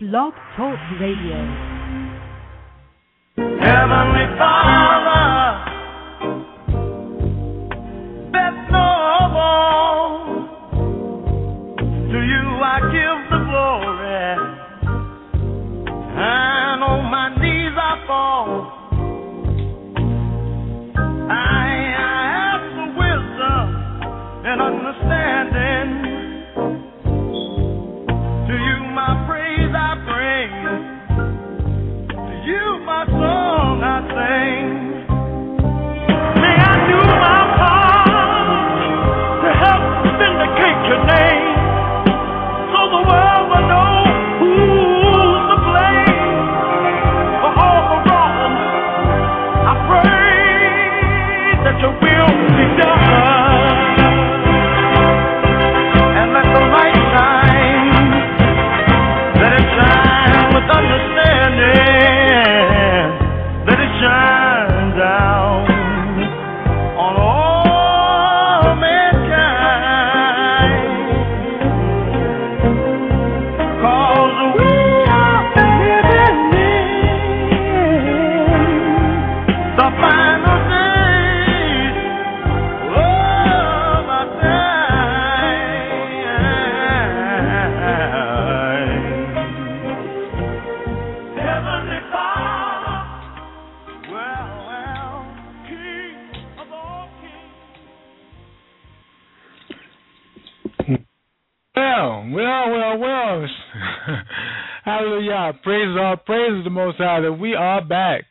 Blog Talk Radio. Heavenly Father, there's no one. To you I give the glory, and on my knees I fall. I ask for wisdom and understanding. To you my praise I bring. To you my song I sing. May I do my part to help vindicate your name, so the world will know who's to blame for all the wrong. I pray that your will be done, and let the light shine. Let it shine with understanding. Let it shine down on all mankind. 'Cause we are living in the final days of our time. Heavenly Father, well, King of all kings. Well. Hallelujah. Praise the Most High that we are back.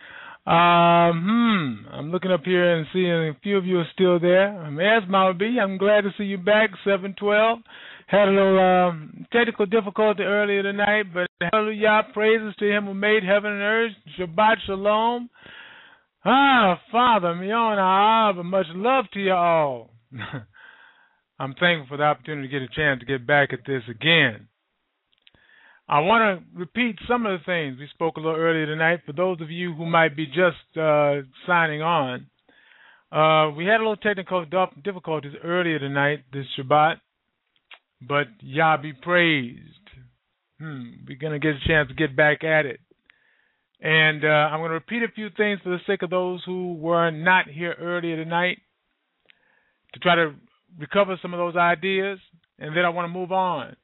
I'm looking up here and seeing a few of you are still there. As Mama B, I'm glad to see you back, 712. Had a little technical difficulty earlier tonight, but hallelujah, praises to him who made heaven and earth. Shabbat shalom. Father, Miona, but much love to you all. I'm thankful for the opportunity to get a chance to get back at this again. I want to repeat some of the things we spoke a little earlier tonight for those of you who might be just signing on. We had a little technical difficulties earlier tonight, this Shabbat, but Yah be praised. We're going to get a chance to get back at it. And I'm going to repeat a few things for the sake of those who were not here earlier tonight to try to recover some of those ideas, and then I want to move on.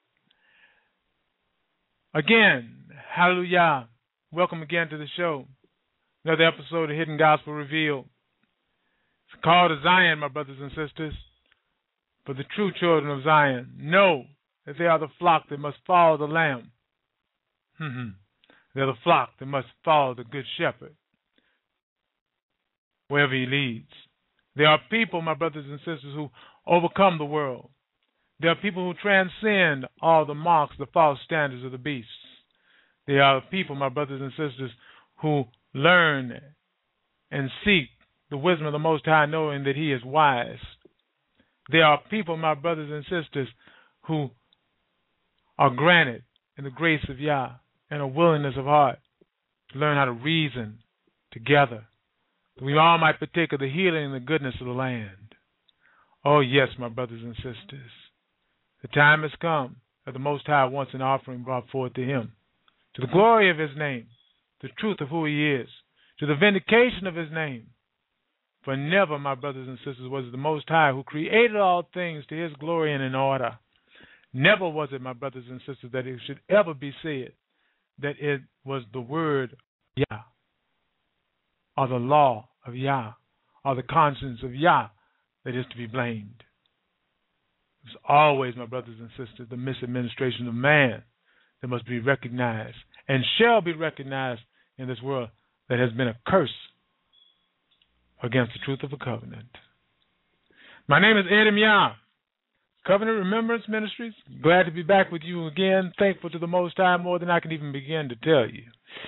Again, hallelujah. Welcome again to the show. Another episode of Hidden Gospel Revealed. It's called to Zion, my brothers and sisters. For the true children of Zion know that they are the flock that must follow the Lamb. They're the flock that must follow the Good Shepherd wherever he leads. They are people, my brothers and sisters, who overcome the world. They are people who transcend all the marks, the false standards of the beasts. They are people, my brothers and sisters, who learn and seek the wisdom of the Most High, knowing that he is wise. They are people, my brothers and sisters, who are granted in the grace of Yah and a willingness of heart to learn how to reason together, that we all might partake of the healing and the goodness of the land. Oh, yes, my brothers and sisters. The time has come that the Most High wants an offering brought forth to him, to the glory of his name, the truth of who he is, to the vindication of his name. For never, my brothers and sisters, was it the Most High who created all things to his glory and in order. Never was it, my brothers and sisters, that it should ever be said that it was the word of Yah, or the law of Yah, or the conscience of Yah that is to be blamed. It's always, my brothers and sisters, the misadministration of man that must be recognized and shall be recognized in this world that has been a curse against the truth of the covenant. My name is Adam Yah, Covenant Remembrance Ministries. Glad to be back with you again. Thankful to the Most High more than I can even begin to tell you.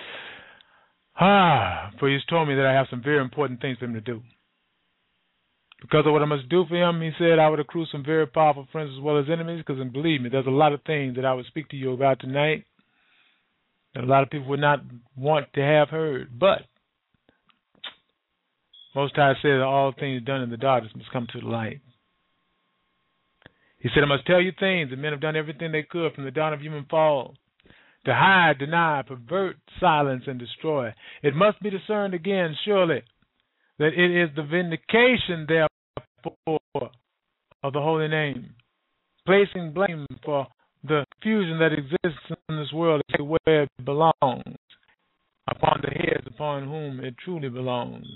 For he's told me that I have some very important things for him to do. Because of what I must do for him, he said I would accrue some very powerful friends as well as enemies, because, and believe me, there's a lot of things that I would speak to you about tonight that a lot of people would not want to have heard. But Most High said that all things done in the darkness must come to the light. He said, I must tell you things, that men have done everything they could from the dawn of human fall to hide, deny, pervert, silence, and destroy. It must be discerned again, surely, that it is the vindication, therefore, of the holy name, placing blame for the confusion that exists in this world where it belongs, upon the heads upon whom it truly belongs.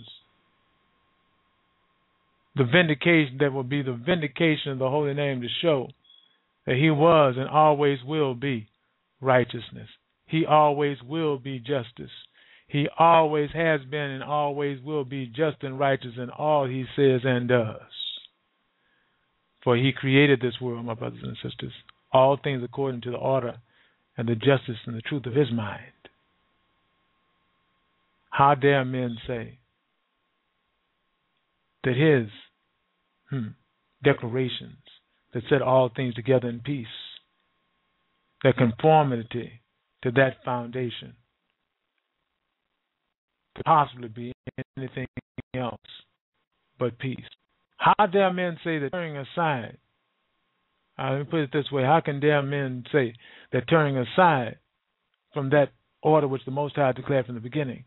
The vindication that will be the vindication of the holy name to show that he was and always will be righteousness. He always will be justice. He always has been and always will be just and righteous in all he says and does. For he created this world, my brothers and sisters, all things according to the order and the justice and the truth of his mind. How dare men say that his declarations that set all things together in peace, that conformity to that foundation could possibly be anything else but peace? How dare men say that turning aside, let me put it this way, how can dare men say that turning aside from that order which the Most High declared from the beginning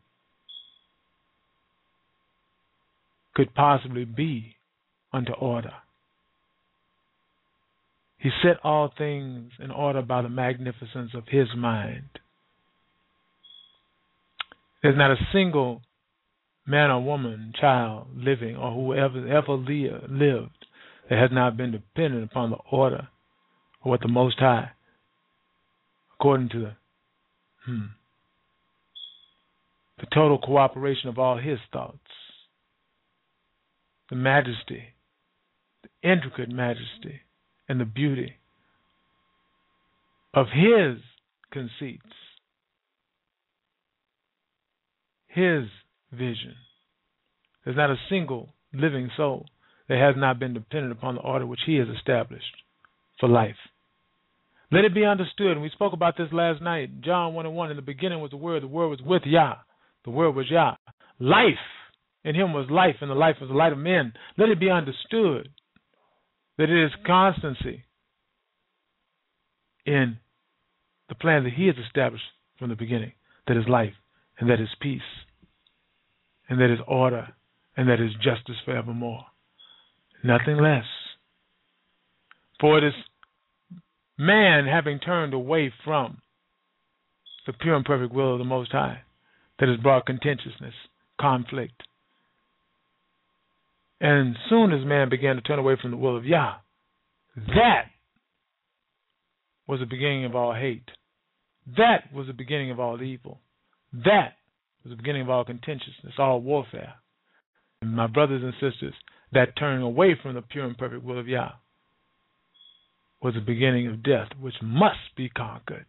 could possibly be unto order? He set all things in order by the magnificence of his mind. There's not a single man or woman, child, living, or whoever ever lived that has not been dependent upon the order of what the Most High, according to the total cooperation of all his thoughts, the majesty, the intricate majesty, and the beauty of his conceits, his vision. There's not a single living soul that has not been dependent upon the order which he has established for life. Let it be understood, and we spoke about this last night, John 1:1, in the beginning was the Word was with Yah, the Word was Yah. Life, in him was life, and the life was the light of men. Let it be understood that it is constancy in the plan that he has established from the beginning, that is life, and that is peace, and that is order, and that is justice forevermore. Nothing less. For it is man having turned away from the pure and perfect will of the Most High that has brought contentiousness, conflict. And soon as man began to turn away from the will of Yah, that was the beginning of all hate. That was the beginning of all evil. That was the beginning of all contentiousness, all warfare. And my brothers and sisters, that turning away from the pure and perfect will of Yah was the beginning of death, which must be conquered.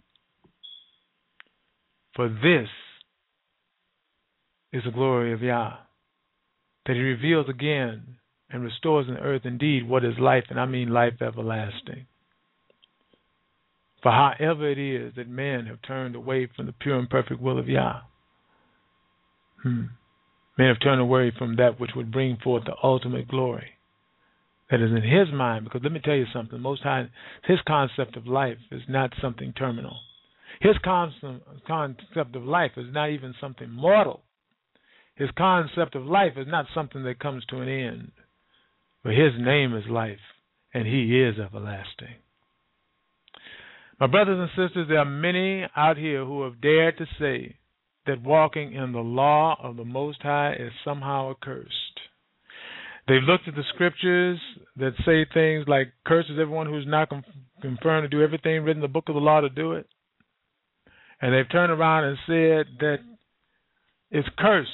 For this is the glory of Yah, that he reveals again and restores in the earth indeed what is life, and I mean life everlasting. For however it is that men have turned away from the pure and perfect will of Yah, men have turned away from that which would bring forth the ultimate glory that is in his mind. Because let me tell you something, Most High, his concept of life is not something terminal. His concept of life is not even something mortal. His concept of life is not something that comes to an end. But his name is life, and he is everlasting. My brothers and sisters, there are many out here who have dared to say that walking in the law of the Most High is somehow accursed. They've looked at the scriptures that say things like, curses everyone who's not confirmed to do everything written in the book of the law to do it. And they've turned around and said that it's cursed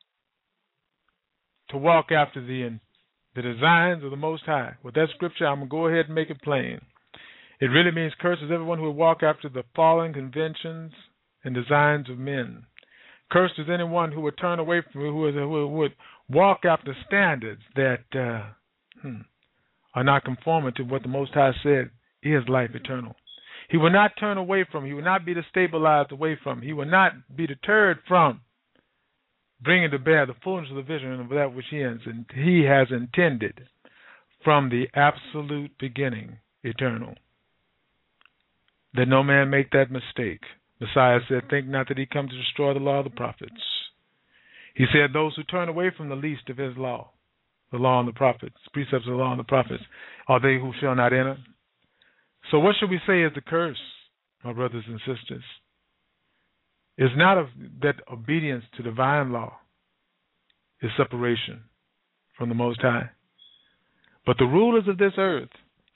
to walk after the designs of the Most High. With that scripture, I'm going to go ahead and make it plain. It really means curses everyone who would walk after the fallen conventions and designs of men. Cursed is anyone who would turn away from, who would walk after standards that are not conforming to what the Most High said is life eternal. He will not turn away from, he will not be destabilized away from, he will not be deterred from bringing to bear the fullness of the vision of that which he has intended from the absolute beginning, eternal. That no man make that mistake. Messiah said, think not that he come to destroy the law of the prophets. He said, those who turn away from the least of his law, the law and the prophets, precepts of the law and the prophets, are they who shall not enter. So what should we say is the curse, my brothers and sisters? It's not that obedience to divine law is separation from the Most High. But the rulers of this earth,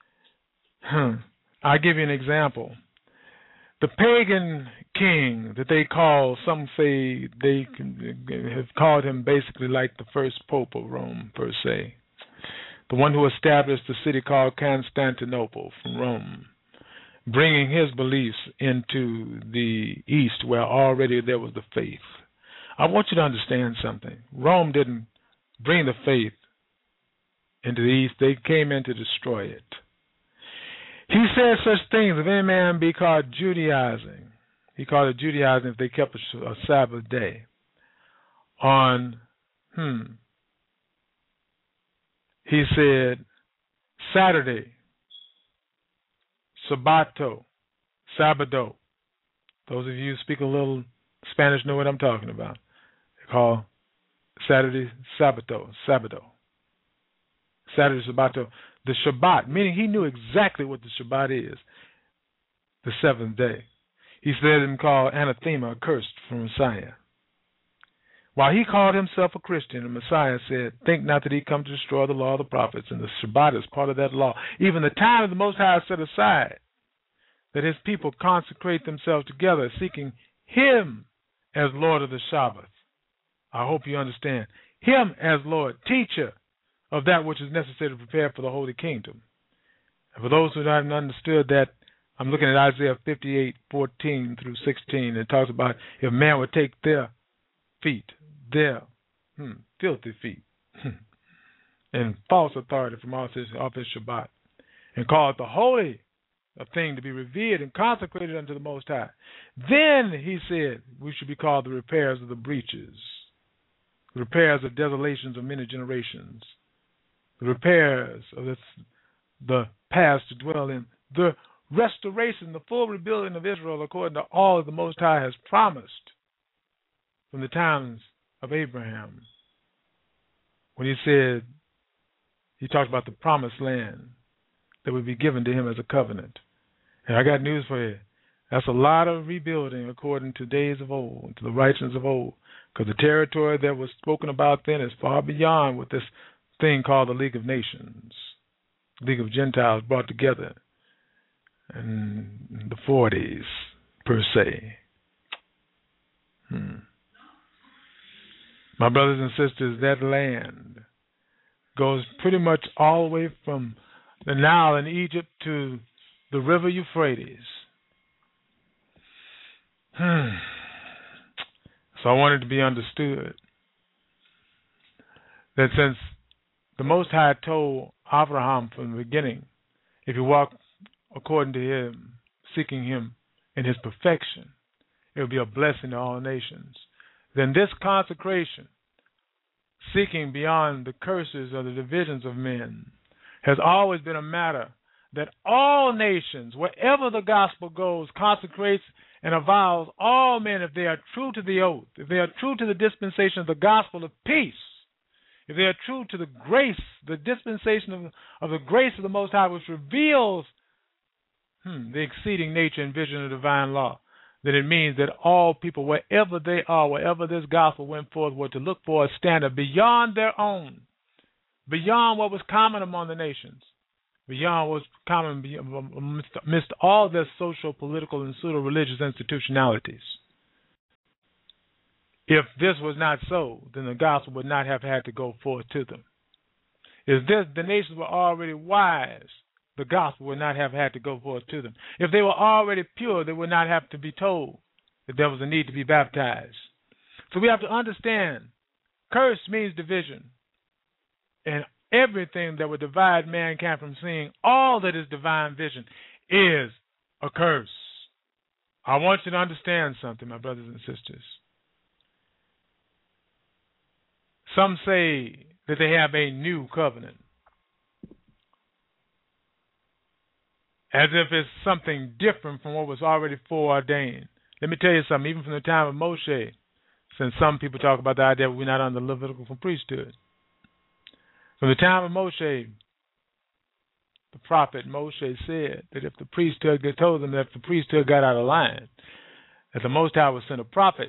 I'll give you an example. The pagan king that they call, some say they have called him basically like the first pope of Rome, per se. The one who established the city called Constantinople from Rome, bringing his beliefs into the East where already there was the faith. I want you to understand something. Rome didn't bring the faith into the East. They came in to destroy it. He said such things, if any man be called Judaizing, he called it Judaizing if they kept a Sabbath day on, he said Saturday, Sabbato, Sabado. Those of you who speak a little Spanish know what I'm talking about. They call Saturday Sabbato, Sabado. Saturday Sabbato. The Shabbat, meaning he knew exactly what the Shabbat is, the seventh day. He said him called anathema, accursed from Messiah. While he called himself a Christian, the Messiah said, think not that he come to destroy the law of the prophets, and the Shabbat is part of that law. Even the time of the Most High is set aside, that his people consecrate themselves together, seeking him as Lord of the Sabbath. I hope you understand. Him as Lord, teacher of that which is necessary to prepare for the Holy Kingdom. And for those who haven't understood that, I'm looking at Isaiah 58:14 through 16. It talks about if man would take their feet, their filthy feet, and false authority from off his Shabbat, and call it the holy, a thing to be revered and consecrated unto the Most High. Then, he said, we should be called the repairers of the breaches, the repairers of desolations of many generations, the repairs of the past to dwell in, the restoration, the full rebuilding of Israel according to all that the Most High has promised from the times of Abraham. When he said, he talked about the promised land that would be given to him as a covenant. And I got news for you. That's a lot of rebuilding according to days of old, to the righteousness of old, because the territory that was spoken about then is far beyond what this thing called the League of Nations, League of Gentiles brought together in the 40s, per se. My brothers and sisters, that land goes pretty much all the way from the Nile in Egypt to the river Euphrates. So I wanted to be understood that since the Most High told Abraham from the beginning, if you walk according to him, seeking him in his perfection, it will be a blessing to all nations. Then this consecration, seeking beyond the curses or the divisions of men, has always been a matter that all nations, wherever the gospel goes, consecrates and avows all men, if they are true to the oath, if they are true to the dispensation of the gospel of peace, if they are true to the grace, the dispensation of the grace of the Most High, which reveals the exceeding nature and vision of divine law, then it means that all people, wherever they are, wherever this gospel went forth, were to look for a standard beyond their own, beyond what was common among the nations, beyond what was common amidst all their social, political, and pseudo-religious institutionalities. If this was not so, then the gospel would not have had to go forth to them. If the nations were already wise, the gospel would not have had to go forth to them. If they were already pure, they would not have to be told that there was a need to be baptized. So we have to understand, curse means division. And everything that would divide mankind from seeing all that is divine vision is a curse. I want you to understand something, my brothers and sisters. Some say that they have a new covenant, as if it's something different from what was already foreordained. Let me tell you something, even from the time of Moshe, since some people talk about the idea that we're not under the Levitical priesthood. From the time of Moshe, the prophet Moshe said that if the priesthood told them that if the priesthood got out of line, that the Most High would send a prophet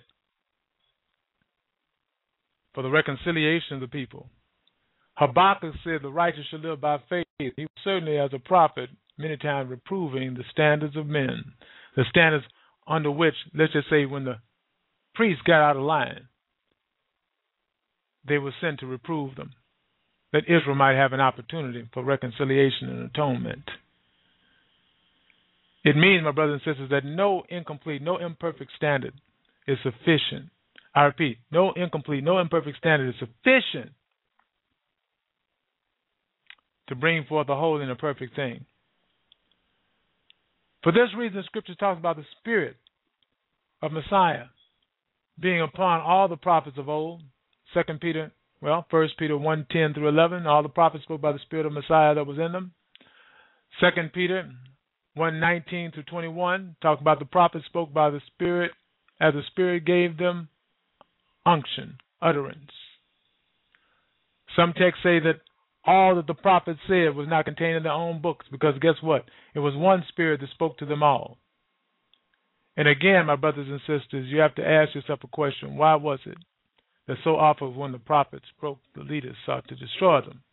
for the reconciliation of the people. Habakkuk said the righteous shall live by faith. He was certainly, as a prophet, many times reproving the standards of men, the standards under which, let's just say, when the priests got out of line, they were sent to reprove them, that Israel might have an opportunity for reconciliation and atonement. It means, my brothers and sisters, that no incomplete, no imperfect standard is sufficient. I repeat, no incomplete, no imperfect standard is sufficient to bring forth a whole and a perfect thing. For this reason, the Scripture talks about the Spirit of Messiah being upon all the prophets of old. 1 Peter 1:10 through 11, all the prophets spoke by the Spirit of Messiah that was in them. 2 Peter 1:19 through 21, talk about the prophets spoke by the Spirit as the Spirit gave them unction, utterance. Some texts say that all that the prophets said was not contained in their own books, because guess what? It was one Spirit that spoke to them all. And again, my brothers and sisters, you have to ask yourself a question. Why was it that so often when the prophets spoke, the leaders sought to destroy them?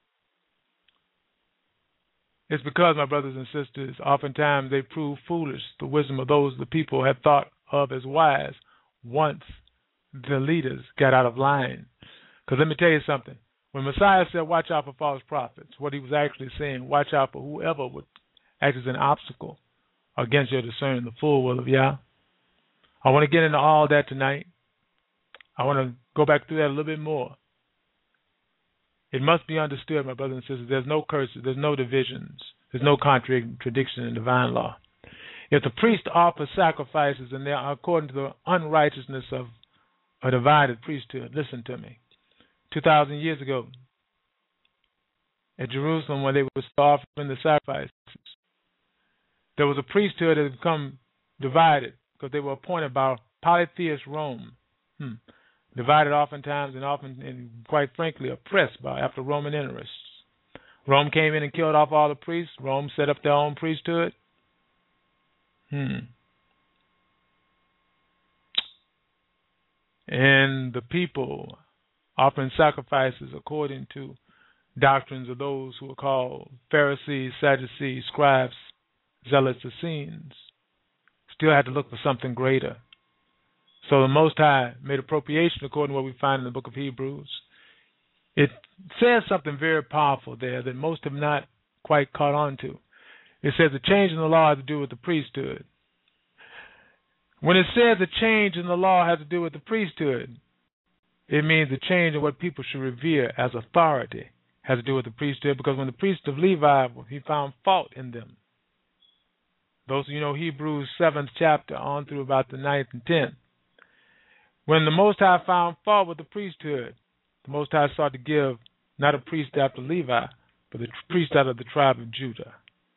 It's because, my brothers and sisters, oftentimes they prove foolish the wisdom of those the people had thought of as wise once the leaders got out of line. Because let me tell you something. When Messiah said, watch out for false prophets, what he was actually saying, watch out for whoever would act as an obstacle against your discerning the full will of Yah. I want to get into all that tonight. I want to go back through that a little bit more. It must be understood, my brothers and sisters, there's no curses, there's no divisions, there's no contradiction in divine law. If the priest offers sacrifices and they are according to the unrighteousness of a divided priesthood, listen to me. 2,000 years ago, at Jerusalem, when they were offering the sacrifices, there was a priesthood that had become divided because they were appointed by polytheist Rome. Divided oftentimes and quite frankly oppressed after Roman interests. Rome came in and killed off all the priests. Rome set up their own priesthood. And the people offering sacrifices according to doctrines of those who are called Pharisees, Sadducees, scribes, zealots, Essenes, still had to look for something greater. So the Most High made appropriation according to what we find in the book of Hebrews. It says something very powerful there that most have not quite caught on to. It says the change in the law has to do with the priesthood. When it says the change in the law has to do with the priesthood, it means the change in what people should revere as authority has to do with the priesthood, because when the priest of Levi, he found fault in them. Those of you know Hebrews 7th chapter on through about the 9th and 10th. When the Most High found fault with the priesthood, the Most High sought to give not a priest after Levi, but a priest out of the tribe of Judah.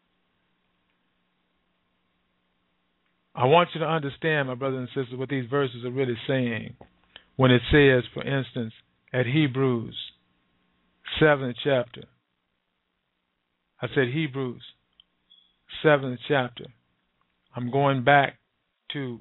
I want you to understand, my brothers and sisters, what these verses are really saying. When it says, for instance, at Hebrews 7th chapter, I said Hebrews 7th chapter. I'm going back to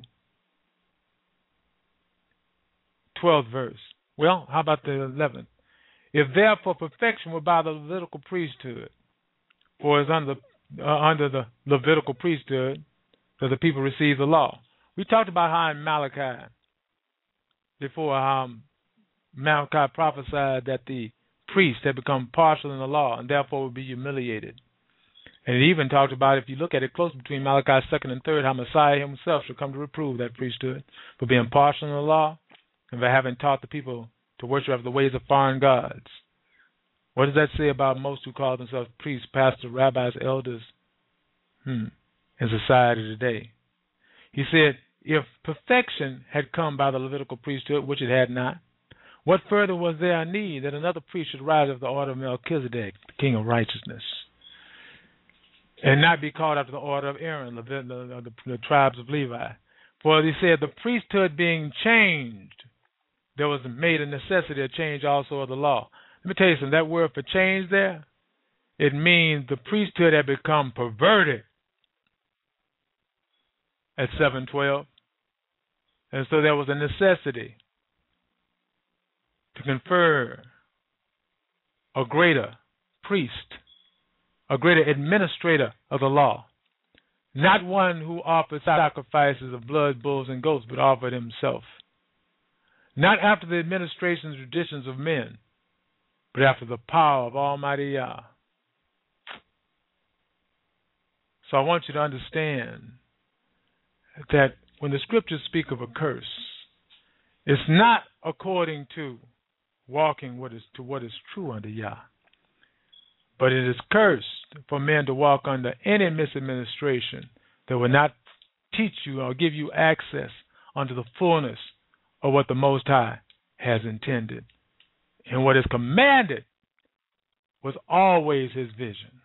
12th verse. Well, how about the 11th? If therefore perfection were by the Levitical priesthood, for it's under the Levitical priesthood that the people receive the law. We talked about how in Malachi, before Malachi prophesied that the priest had become partial in the law and therefore would be humiliated. And it even talked about, if you look at it close between Malachi 2nd and 3rd, how Messiah himself should come to reprove that priesthood for being partial in the law and for having taught the people to worship after the ways of foreign gods. What does that say about most who call themselves priests, pastors, rabbis, elders in society today? He said, if perfection had come by the Levitical priesthood, which it had not, what further was there a need that another priest should rise of the order of Melchizedek, the king of righteousness, and not be called after the order of Aaron, the tribes of Levi? For he said, the priesthood being changed, there was made a necessity of change also of the law. Let me tell you something. That word for change there, it means the priesthood had become perverted at 712. And so there was a necessity to confer a greater priest, a greater administrator of the law, not one who offered sacrifices of blood, bulls, and goats, but offered himself. Not after the administrations and traditions of men, but after the power of Almighty Yah. So I want you to understand that when the scriptures speak of a curse, it's not according to walking what is true unto Yah, but it is cursed for men to walk under any misadministration that will not teach you or give you access unto the fullness of what the Most High has intended. And what is commanded was always his vision.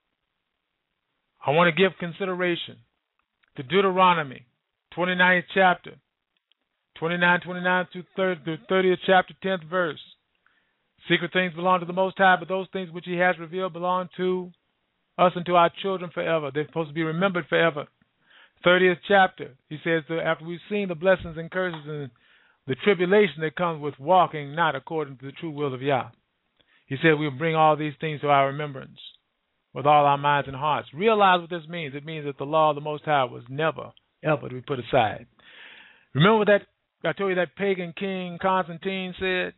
I want to give consideration to Deuteronomy, 29th chapter, 29 through 30th chapter, 10th verse. Secret things belong to the Most High, but those things which he has revealed belong to us and to our children forever. They're supposed to be remembered forever. 30th chapter, he says that after we've seen the blessings and curses and the tribulation that comes with walking not according to the true will of Yah, he said we'll bring all these things to our remembrance with all our minds and hearts. Realize what this means. It means that the law of the Most High was never, ever to be put aside. Remember that I told you that pagan king Constantine said?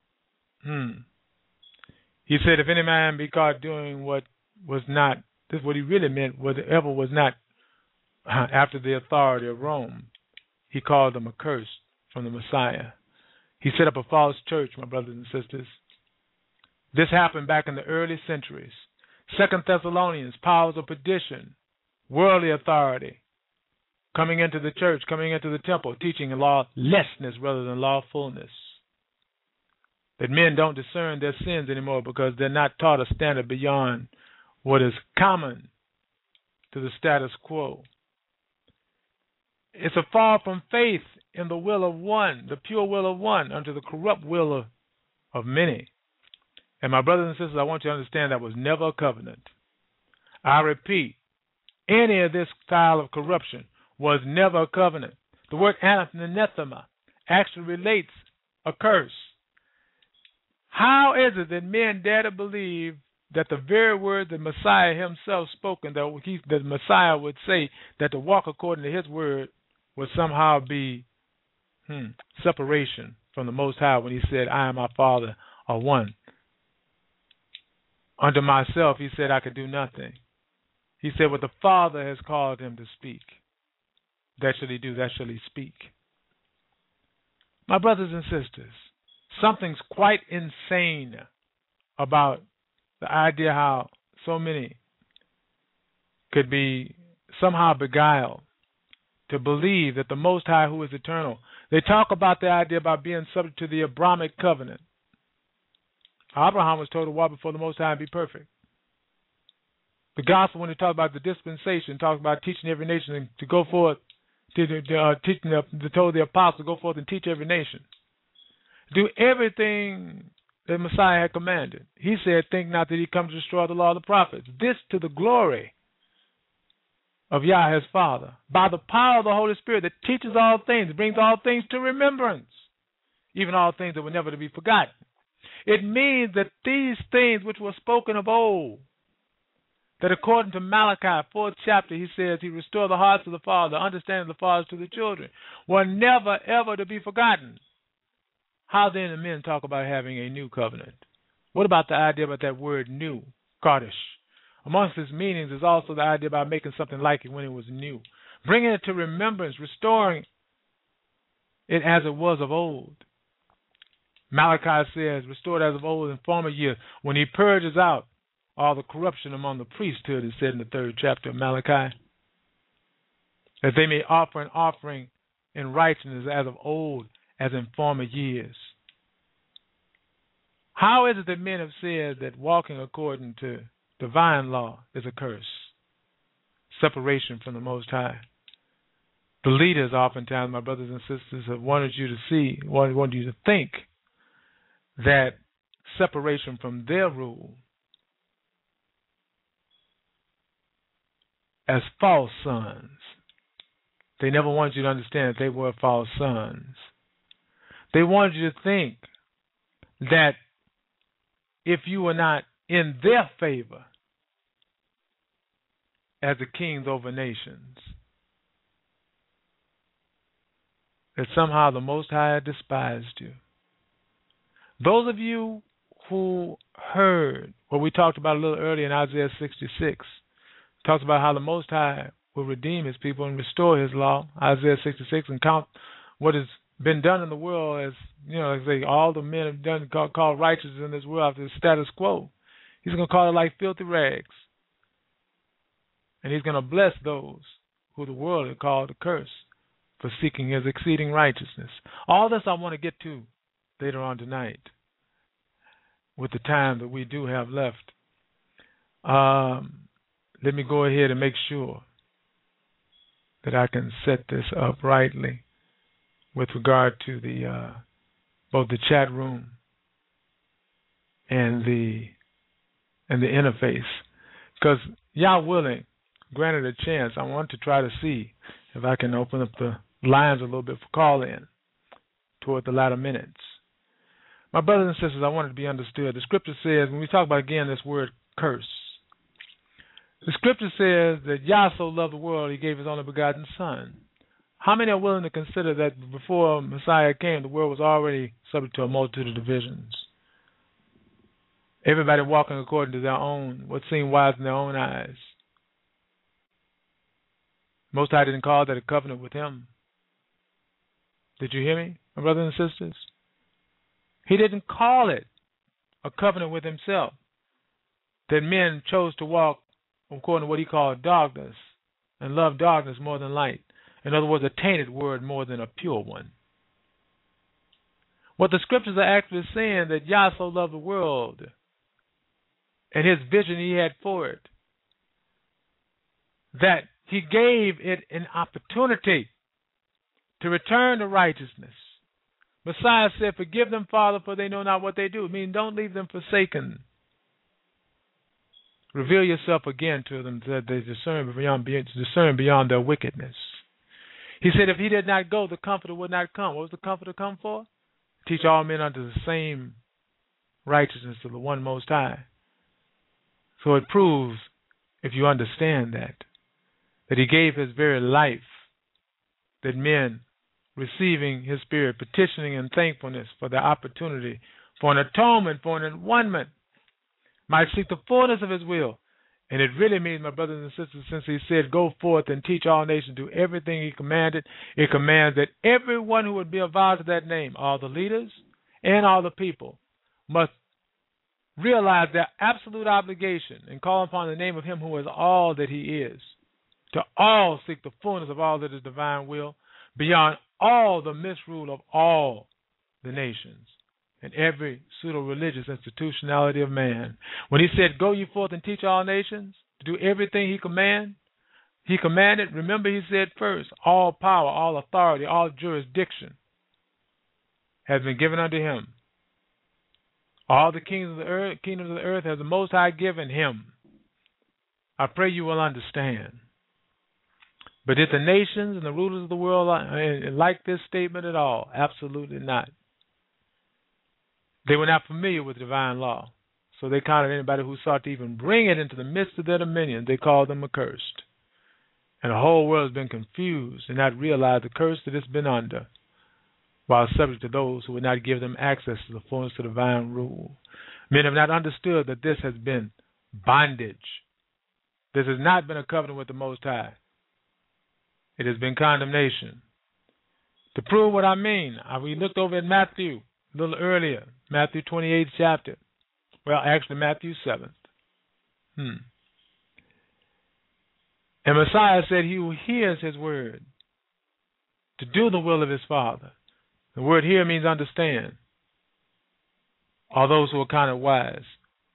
He said, if any man be caught doing what was not, this is what he really meant, whatever was not after the authority of Rome, he called them accursed from the Messiah. He set up a false church, my brothers and sisters. This happened back in the early centuries. 2 Thessalonians, powers of perdition, worldly authority, coming into the church, coming into the temple, teaching lawlessness rather than lawfulness. That men don't discern their sins anymore because they're not taught a standard beyond what is common to the status quo. It's a fall from faith in the will of one, the pure will of one, unto the corrupt will of many. And my brothers and sisters, I want you to understand that was never a covenant. I repeat, any of this style of corruption was never a covenant. The word anathema actually relates a curse. How is it that men dare to believe that the very word that Messiah himself spoken, that the Messiah would say that to walk according to his word would somehow be separation from the Most High when he said, I and my Father are one. Unto myself, he said, I could do nothing. He said, what the Father has called him to speak, that shall he do, that shall he speak. My brothers and sisters, something's quite insane about the idea how so many could be somehow beguiled to believe that the Most High, who is eternal, they talk about the idea about being subject to the Abrahamic covenant. Abraham was told to walk before the Most High and be perfect. The gospel, when they talk about the dispensation, talks about teaching every nation to go forth, told the apostles to go forth and teach every nation. Do everything that Messiah had commanded. He said, think not that he come to destroy the law of the prophets. This to the glory of Yah his Father, by the power of the Holy Spirit that teaches all things, brings all things to remembrance, even all things that were never to be forgotten. It means that these things which were spoken of old, that according to Malachi, 4th chapter, he says he restored the hearts of the father, understanding the fathers to the children, were never, ever to be forgotten. How then do men talk about having a new covenant? What about the idea about that word new, Kaddish? Amongst its meanings is also the idea about making something like it when it was new, bringing it to remembrance, restoring it as it was of old. Malachi says, restored as of old in former years, when he purges out all the corruption among the priesthood, is said in the 3rd chapter of Malachi, that they may offer an offering in righteousness as of old, as in former years. How is it that men have said that walking according to divine law is a curse? Separation from the Most High. The leaders, oftentimes, my brothers and sisters, have wanted you to see, wanted you to think that separation from their rule as false sons. They never wanted you to understand that they were false sons. They wanted you to think that if you were not in their favor as the kings over nations, that somehow the Most High had despised you. Those of you who heard what we talked about a little earlier in Isaiah 66, talks about how the Most High will redeem his people and restore his law, Isaiah 66, and count what has been done in the world as, like I say, all the men have done called righteous in this world after the status quo. He's going to call it like filthy rags. And he's going to bless those who the world had called to curse for seeking his exceeding righteousness. All this I want to get to later on tonight with the time that we do have left. Let me go ahead and make sure that I can set this up rightly with regard to the both the chat room and the interface, because Yah willing, granted a chance, I want to try to see if I can open up the lines a little bit for call-in toward the latter minutes. My brothers and sisters, I want it to be understood. The scripture says, when we talk about, again, this word curse, the scripture says that Yah so loved the world, he gave his only begotten Son. How many are willing to consider that before Messiah came, the world was already subject to a multitude of divisions? Everybody walking according to their own, what seemed wise in their own eyes. Most High didn't call that a covenant with him. Did you hear me, my brothers and sisters? He didn't call it a covenant with himself, that men chose to walk according to what he called darkness and love darkness more than light. In other words, a tainted word more than a pure one. What the scriptures are actually saying, that Yah so loved the world and his vision he had for it, that he gave it an opportunity to return to righteousness. Messiah said, forgive them, Father, for they know not what they do. I mean, don't leave them forsaken. Reveal yourself again to them, that they discern beyond their wickedness. He said, if he did not go, the Comforter would not come. What was the Comforter come for? Teach all men unto the same righteousness of the one Most High. So it proves, if you understand that he gave his very life, that men receiving his Spirit, petitioning in thankfulness for the opportunity, for an atonement, for an one-ment, might seek the fullness of his will. And it really means, my brothers and sisters, since he said, go forth and teach all nations, do everything he commanded, it commands that everyone who would be a vow to that name, all the leaders and all the people, must realize their absolute obligation and call upon the name of him who is all that he is, to all seek the fullness of all that is divine will, beyond all the misrule of all the nations and every pseudo-religious institutionality of man. When he said, go ye forth and teach all nations, to do everything he commanded, remember he said first, all power, all authority, all jurisdiction has been given unto him. All the kingdoms of the earth has the Most High given him. I pray you will understand. But did the nations and the rulers of the world like this statement at all? Absolutely not. They were not familiar with divine law, so they counted anybody who sought to even bring it into the midst of their dominion, they called them accursed. And the whole world has been confused and not realized the curse that it's been under, while subject to those who would not give them access to the fullness of divine rule. Men have not understood that this has been bondage. This has not been a covenant with the Most High. It has been condemnation. To prove what I mean, we looked over at Matthew a little earlier, Matthew 28th chapter. Well, actually Matthew 7th. And Messiah said he who hears his word to do the will of his Father. The word hear means understand. All those who are counted wise.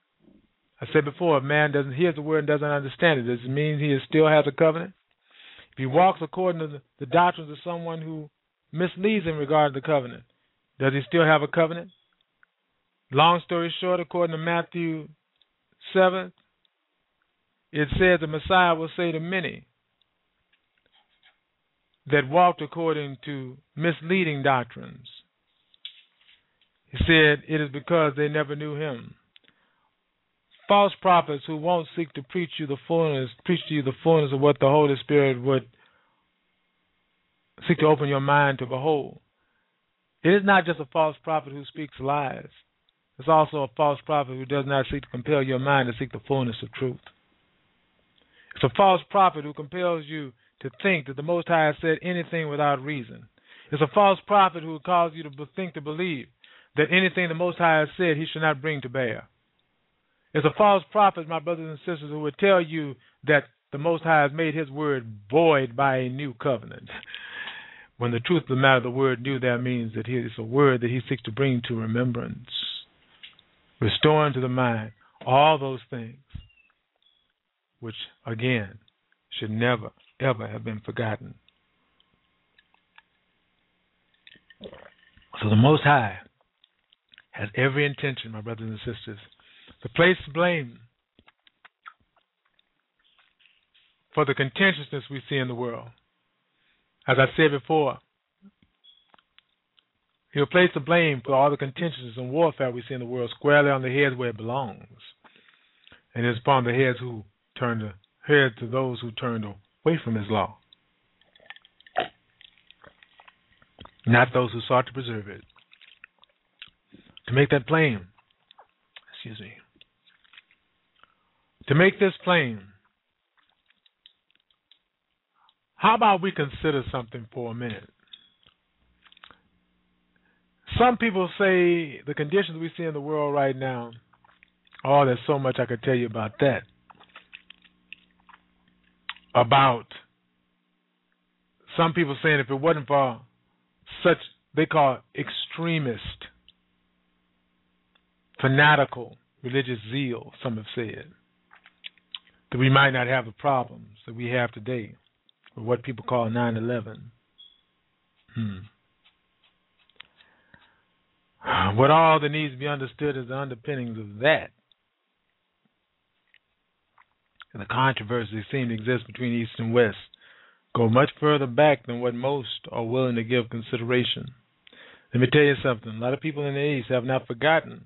I said before, if man doesn't hear the word and doesn't understand it, does it mean he still has a covenant? If he walks according to the doctrines of someone who misleads in regard to the covenant, does he still have a covenant? Long story short, according to Matthew 7, it says the Messiah will say to many that walked according to misleading doctrines, he said it is because they never knew him. False prophets who won't seek to preach to you the fullness of what the Holy Spirit would seek to open your mind to behold. It is not just a false prophet who speaks lies. It's also a false prophet who does not seek to compel your mind to seek the fullness of truth. It's a false prophet who compels you to think that the Most High has said anything without reason. It's a false prophet who causes you to believe that anything the Most High has said he should not bring to bear. It's a false prophet, my brothers and sisters, who would tell you that the Most High has made his word void by a new covenant. When the truth of the matter, the word new there means that it is a word that he seeks to bring to remembrance, restoring to the mind all those things which, again, should never, ever have been forgotten. So the Most High has every intention, my brothers and sisters, to place blame for the contentiousness we see in the world. As I said before, he'll place the blame for all the contentiousness and warfare we see in the world squarely on the heads where it belongs. And it's upon the heads who to those who turned away from his law, not those who sought to preserve it. To make that plain, to make this plain, how about we consider something for a minute? Some people say the conditions we see in the world right now, oh, there's so much I could tell you about that. About some people saying if it wasn't for such, they call extremist, fanatical religious zeal, some have said, that we might not have the problems that we have today with what people call 9/11. What all that needs to be understood is the underpinnings of that. And the controversies seem to exist between East and West go much further back than what most are willing to give consideration. Let me tell you something. A lot of people in the East have not forgotten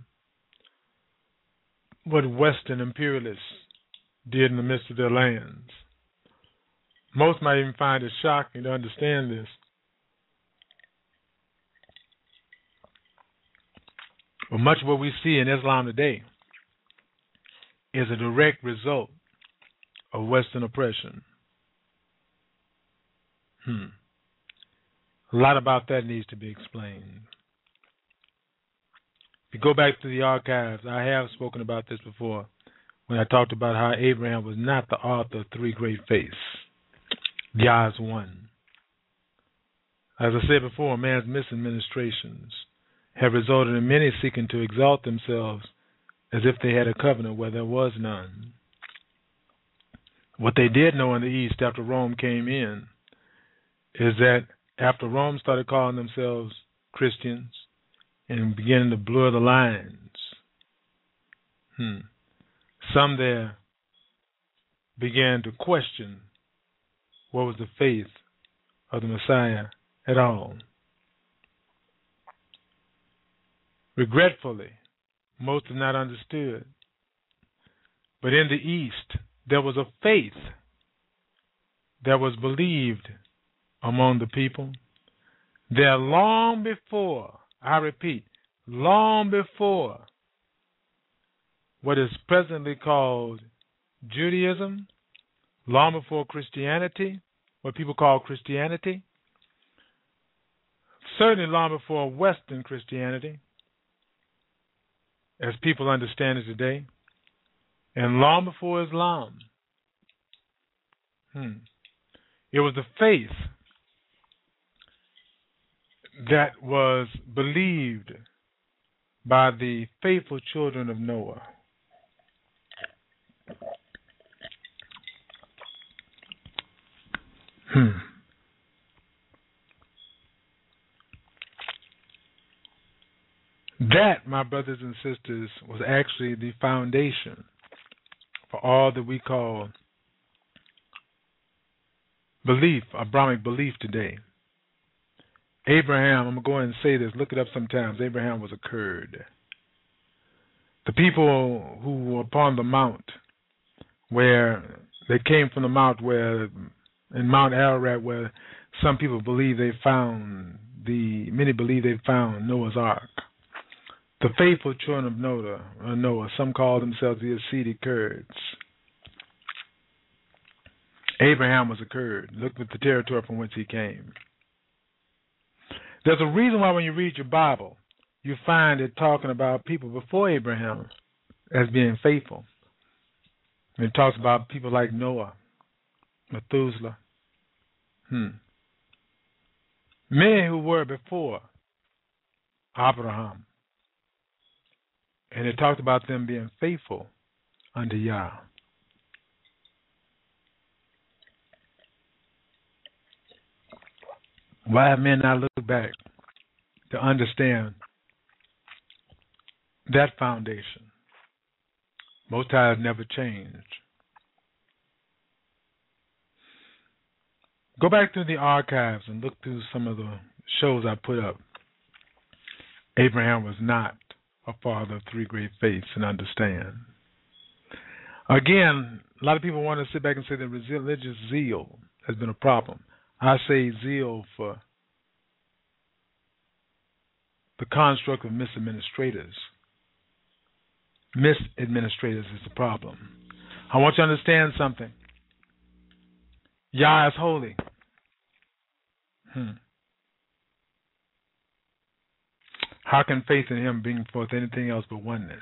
what Western imperialists did in the midst of their lands. Most might even find it shocking to understand this. But much of what we see in Islam today is a direct result of Western oppression. A lot about that needs to be explained. If you go back to the archives, I have spoken about this before when I talked about how Abraham was not the author of three great faiths. Yah is one. As I said before, man's misadministrations have resulted in many seeking to exalt themselves as if they had a covenant where there was none. What they did know in the East after Rome came in is that after Rome started calling themselves Christians and beginning to blur the lines, some there began to question what was the faith of the Messiah at all. Regretfully, most have not understood. But in the East, there was a faith that was believed among the people there long before, I repeat, long before what is presently called Judaism, long before Christianity, what people call Christianity, certainly long before Western Christianity, as people understand it today, and long before Islam. It was the faith that was believed by the faithful children of Noah. That, my brothers and sisters, was actually the foundation for all that we call belief, Abrahamic belief today. Abraham, I'm going to go ahead and say this, look it up sometimes. Abraham was a Kurd. The people who were upon the mount, where they came from the mount where, in Mount Ararat, where some people believe many believe they found Noah's Ark. The faithful children of Noah, some call themselves the Hasidic Kurds. Abraham was a Kurd. Look at the territory from which he came. There's a reason why when you read your Bible, you find it talking about people before Abraham as being faithful. And it talks about people like Noah, Methuselah, many who were before Abraham. And it talked about them being faithful unto Yah. Why have men not looked back to understand that foundation? Most High has never changed. Go back through the archives and look through some of the shows I put up. Abraham was not a father of three great faiths, and understand. Again, a lot of people want to sit back and say that religious zeal has been a problem. I say zeal for the construct of misadministrators. Misadministrators is the problem. I want you to understand something. Yah is holy. How can faith in him bring forth anything else but oneness?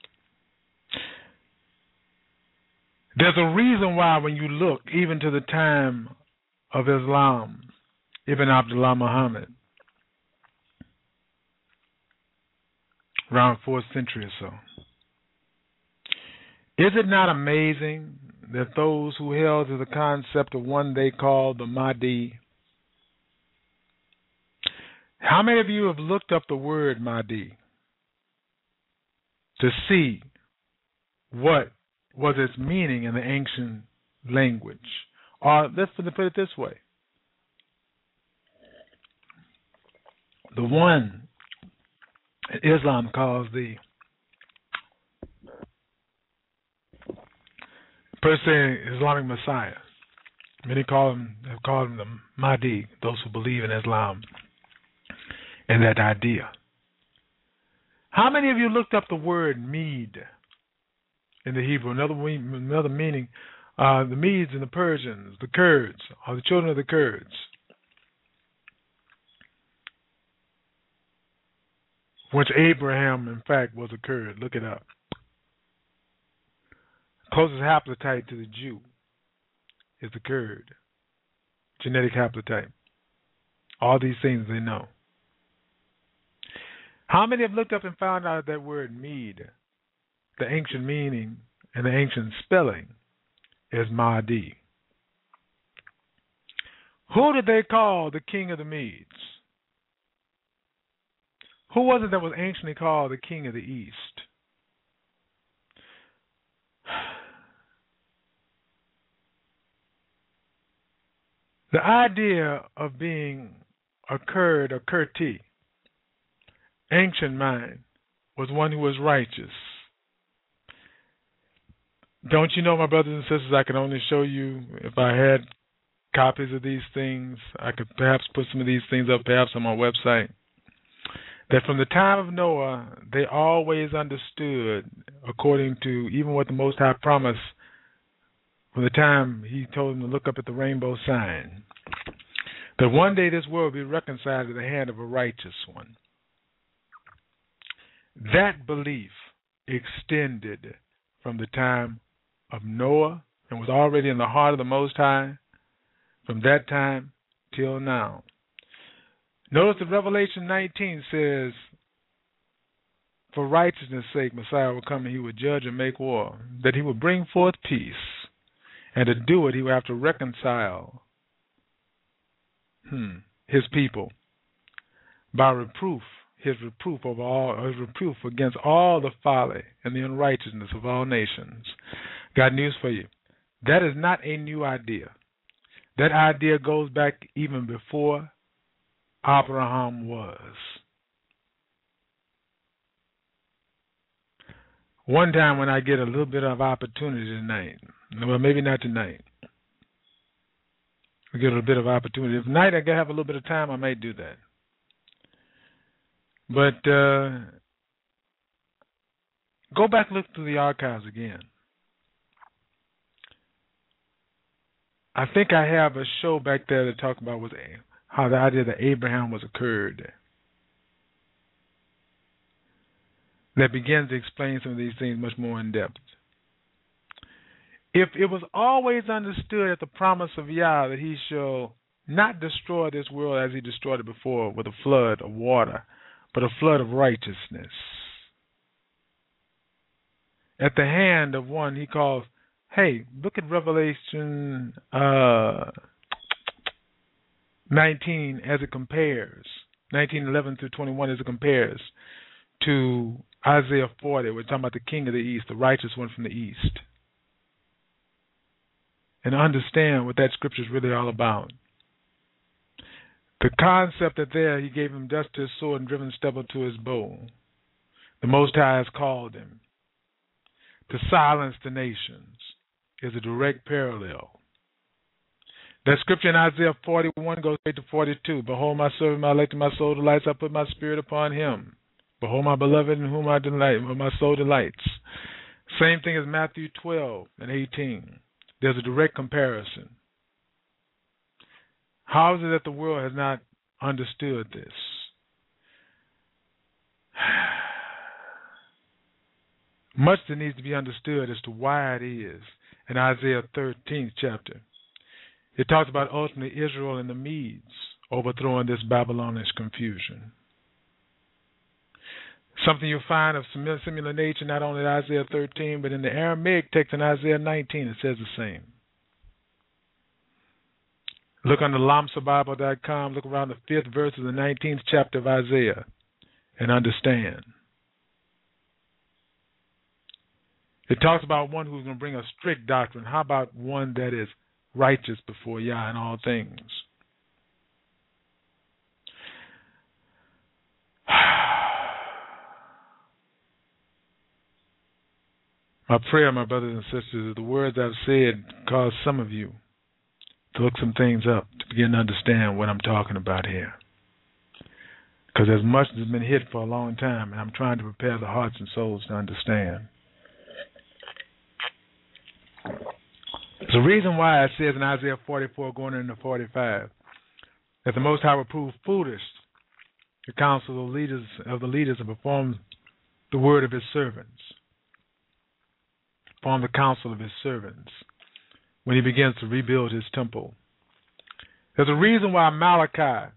There's a reason why when you look even to the time of Islam, Ibn Abdullah Muhammad, around 4th century or so, is it not amazing that those who held to the concept of one they called the Mahdi, how many of you have looked up the word Mahdi to see what was its meaning in the ancient language? Or let's put it this way. The one Islam calls the per se Islamic Messiah. Many have called him the Mahdi, those who believe in Islam and that idea. How many of you looked up the word Mede in the Hebrew? Another meaning, the Medes and the Persians, the Kurds, or the children of the Kurds. Which Abraham, in fact, was a Kurd. Look it up. Closest haplotype to the Jew is the Kurd. Genetic haplotype. All these things they know. How many have looked up and found out that word Mede, the ancient meaning and the ancient spelling, is Mahdi? Who did they call the king of the Medes? Who was it that was anciently called the king of the East? The idea of being a Kurd or Kurti, ancient mind, was one who was righteous. Don't you know, my brothers and sisters, I can only show you, if I had copies of these things, I could perhaps put some of these things up perhaps on my website, that from the time of Noah, they always understood, according to even what the Most High promised, from the time he told them to look up at the rainbow sign, that one day this world will be reconciled to the hand of a righteous one. That belief extended from the time of Noah and was already in the heart of the Most High from that time till now. Notice that Revelation 19 says, for righteousness' sake, Messiah will come and he will judge and make war, that he will bring forth peace. And to do it, he will have to reconcile his people by reproof his reproof over all, or his reproof against all the folly and the unrighteousness of all nations. Got news for you. That is not a new idea. That idea goes back even before Abraham was. One time when I get a little bit of opportunity tonight, well, maybe not tonight. We get a little bit of opportunity. If tonight I have a little bit of time, I might do that. But go back and look through the archives again. I think I have a show back there to talk about how the idea that Abraham was occurred. That begins to explain some of these things much more in depth. If it was always understood at the promise of Yah that he shall not destroy this world as he destroyed it before with a flood of water, but a flood of righteousness, at the hand of one he calls, hey, look at Revelation 19 as it compares, 19:11 through 21 as it compares to Isaiah 40. We're talking about the King of the East, the righteous one from the East. And understand what that scripture is really all about. The concept that there he gave him dust to his sword and driven stubble to his bow. The Most High has called him to silence the nations is a direct parallel. That scripture in Isaiah 41 goes straight to 42. Behold, my servant, my elect, my soul delights. I put my spirit upon him. Behold, my beloved, in whom I delight, whom my soul delights. Same thing as Matthew 12 and 18. There's a direct comparison. How is it that the world has not understood this? Much that needs to be understood as to why it is. In Isaiah 13th chapter, it talks about ultimately Israel and the Medes overthrowing this Babylonish confusion. Something you'll find of similar nature not only in Isaiah 13, but in the Aramaic text in Isaiah 19, it says the same. Look on the lamsabible.com, look around the 5th verse of the 19th chapter of Isaiah, and understand. It talks about one who's going to bring a strict doctrine. How about one that is righteous before Yah in all things? My prayer, my brothers and sisters, is the words I've said cause some of you to look some things up, to begin to understand what I'm talking about here. Because there's much that's been hid for a long time, and I'm trying to prepare the hearts and souls to understand. There's a reason why it says in Isaiah 44, going into 45, that the Most High will prove foolish the counsel of the leaders and perform the word of his servants. Perform the counsel of his servants when he begins to rebuild his temple. There's a reason why Malachi,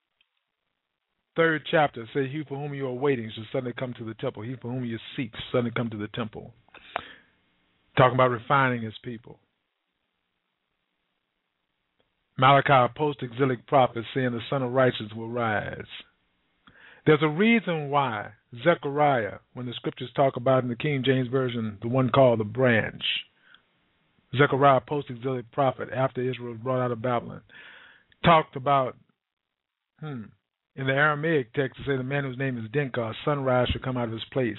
3rd chapter, says, he for whom you are waiting shall suddenly come to the temple. He for whom you seek shall suddenly come to the temple. Talking about refining his people. Malachi, a post-exilic prophet, saying the Son of Righteousness will rise. There's a reason why Zechariah, when the scriptures talk about in the King James Version, the one called the branch, Zechariah, post-exilic prophet, after Israel was brought out of Babylon, talked about, in the Aramaic text, to say the man whose name is Dinka, sunrise shall come out of his place.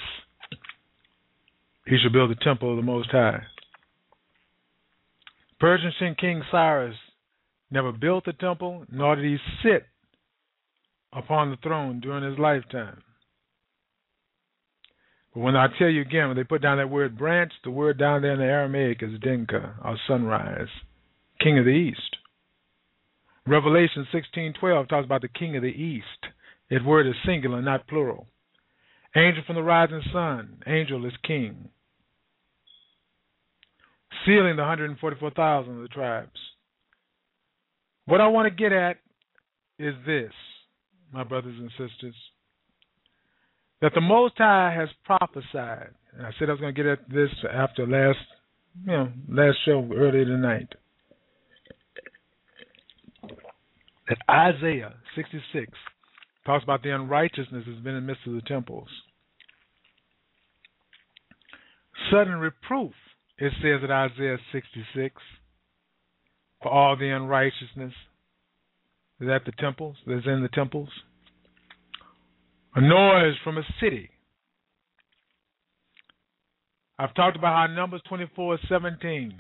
He shall build the temple of the Most High. Persian King Cyrus never built the temple, nor did he sit upon the throne during his lifetime. But when I tell you again, when they put down that word branch, the word down there in the Aramaic is Dinka, or sunrise, king of the east. Revelation 16:12 talks about the king of the east. That word is singular, not plural. Angel from the rising sun, angel is king. Sealing the 144,000 of the tribes. What I want to get at is this, my brothers and sisters, that the Most High has prophesied, and I said I was going to get at this after last show earlier tonight, that Isaiah 66 Talks about the unrighteousness that's been in the midst of the temples. Sudden reproof, it says in Isaiah 66, for all the unrighteousness that's at the temples, that's in the temples. A noise from a city. I've talked about how Numbers 24:17.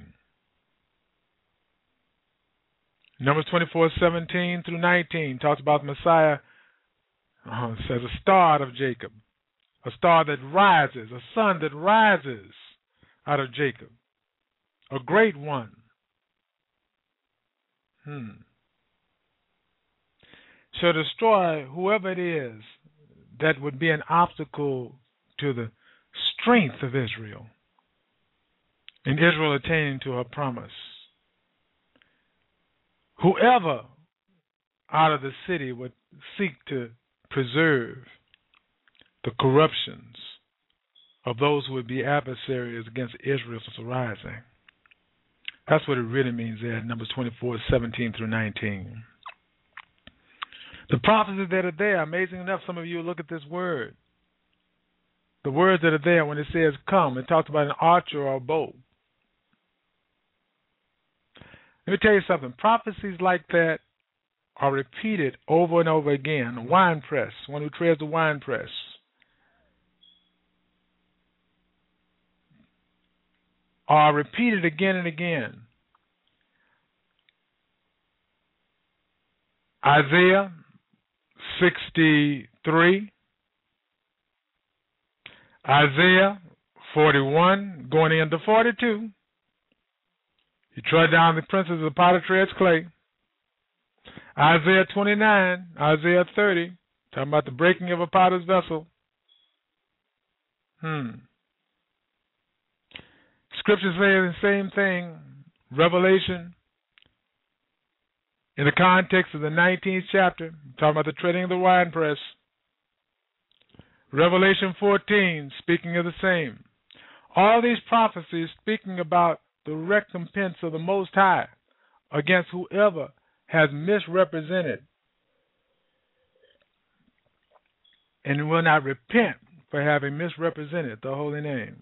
Numbers 24:17 through 19 talks about the Messiah. Says a star out of Jacob, a star that rises, a sun that rises out of Jacob, a great one. Shall destroy whoever it is that would be an obstacle to the strength of Israel and Israel attaining to her promise. Whoever out of the city would seek to preserve the corruptions of those who would be adversaries against Israel's rising. That's what it really means there in Numbers 24:17 through 19. The prophecies that are there, amazing enough, some of you look at this word. The words that are there when it says come, it talks about an archer or a bow. Let me tell you something. Prophecies like that are repeated over and over again. A wine press, one who treads the wine press. Are repeated again and again. Isaiah 63, Isaiah 41, going into 42. You tread down the princes of the potter treads clay. Isaiah 29, Isaiah 30, talking about the breaking of a potter's vessel. Scriptures say the same thing. Revelation, in the context of the 19th chapter, talking about the treading of the winepress. Revelation 14, speaking of the same. All these prophecies speaking about the recompense of the Most High against whoever has misrepresented and will not repent for having misrepresented the holy name.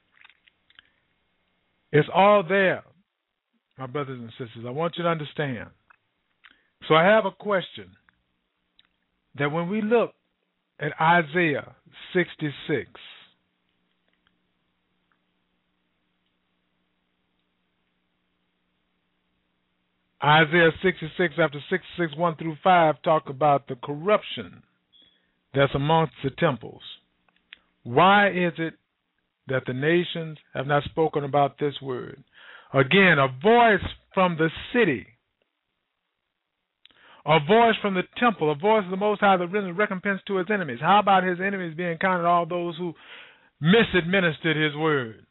It's all there, my brothers and sisters. I want you to understand. So I have a question that when we look at Isaiah 66, Isaiah 66, after 66, 1 through 5, talk about the corruption that's amongst the temples. Why is it that the nations have not spoken about this word? Again, a voice from the city, a voice from the temple, a voice of the Most High that brings recompense to his enemies. How about his enemies being counted all those who misadministered his word?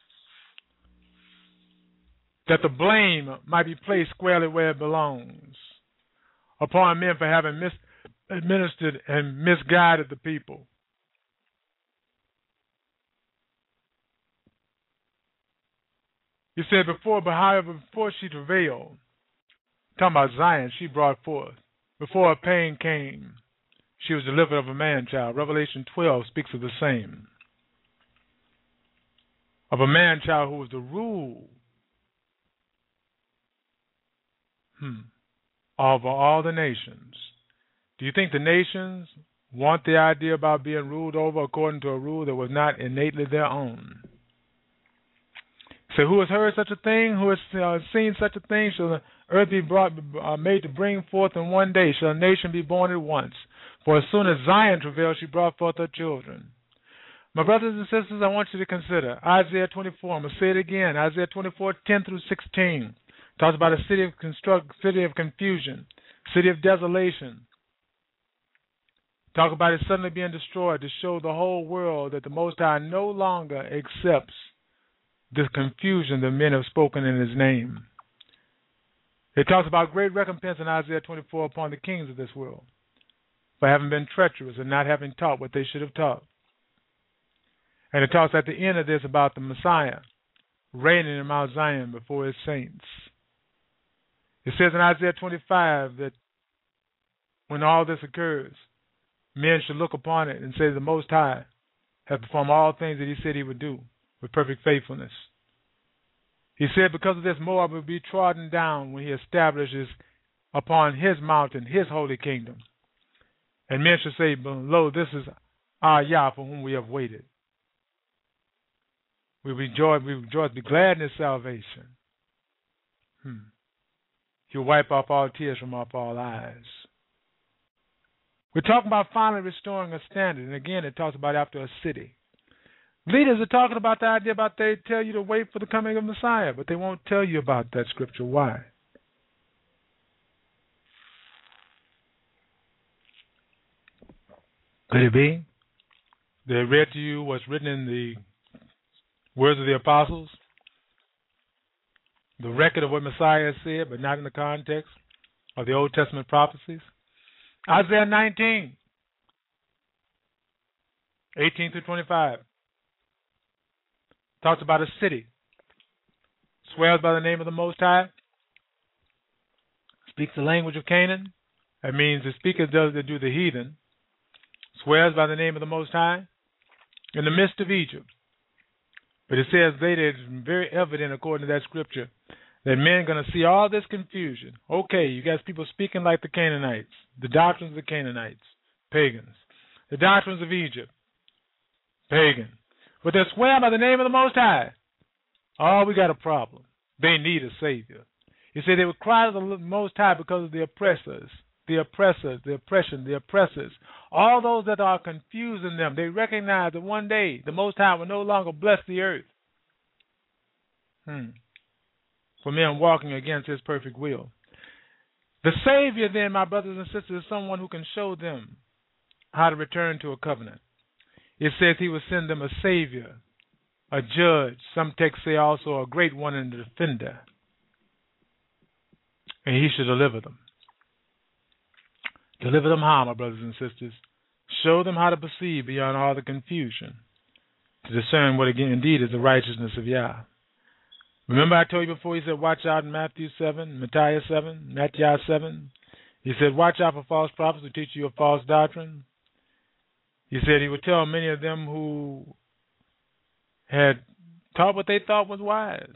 That the blame might be placed squarely where it belongs, upon men for having misadministered and misguided the people. He said before, but however, before she travailed, talking about Zion, she brought forth. Before her pain came, she was delivered of a man-child. Revelation 12 speaks of the same. Of a man-child who was to rule over all the nations. Do you think the nations want the idea about being ruled over according to a rule that was not innately their own? So who has heard such a thing? Who has seen such a thing? Shall the earth be made to bring forth in one day? Shall a nation be born at once? For as soon as Zion travailed, she brought forth her children. My brothers and sisters, I want you to consider Isaiah 24. I'm going to say it again. Isaiah 24, 10 through 16. Talks about a city of confusion, city of desolation. Talk about it suddenly being destroyed to show the whole world that the Most High no longer accepts this confusion that men have spoken in his name. It talks about great recompense in Isaiah 24 upon the kings of this world for having been treacherous and not having taught what they should have taught. And it talks at the end of this about the Messiah reigning in Mount Zion before his saints. It says in Isaiah 25 that when all this occurs, men should look upon it and say the Most High has performed all things that he said he would do with perfect faithfulness. He said because of this, Moab will be trodden down when he establishes upon his mountain, his holy kingdom. And men should say, lo, this is our Yah for whom we have waited. We rejoice, be glad in his salvation. He'll wipe off all tears from off all eyes. We're talking about finally restoring a standard. And again, it talks about after a city. Leaders are talking about the idea about they tell you to wait for the coming of Messiah, but they won't tell you about that scripture. Why? Could it be they read to you what's written in the words of the apostles, the record of what Messiah said, but not in the context of the Old Testament prophecies? Isaiah 19, 18 through 25, talks about a city, swears by the name of the Most High, speaks the language of Canaan. That means the speaker does that do the heathen, swears by the name of the Most High, in the midst of Egypt. But it says later, it's very evident according to that scripture, that men are going to see all this confusion. Okay, you got people speaking like the Canaanites, the doctrines of the Canaanites, pagans. The doctrines of Egypt, pagan. But they're swearing by the name of the Most High. Oh, we got a problem. They need a Savior. You see, they would cry to the Most High because of the oppressors, the oppression, the oppressors. All those that are confusing them, they recognize that one day the Most High will no longer bless the earth. For men walking against his perfect will. The Savior, then, my brothers and sisters, is someone who can show them how to return to a covenant. It says he will send them a Savior, a judge, some texts say also a great one and a defender. And he should deliver them. Deliver them how, my brothers and sisters? Show them how to perceive beyond all the confusion, to discern what again indeed is the righteousness of Yah. Remember I told you before, he said, watch out in Matthew 7, Matthew 7, Matthew 7. He said, watch out for false prophets who teach you a false doctrine. He said he would tell many of them who had taught what they thought was wise.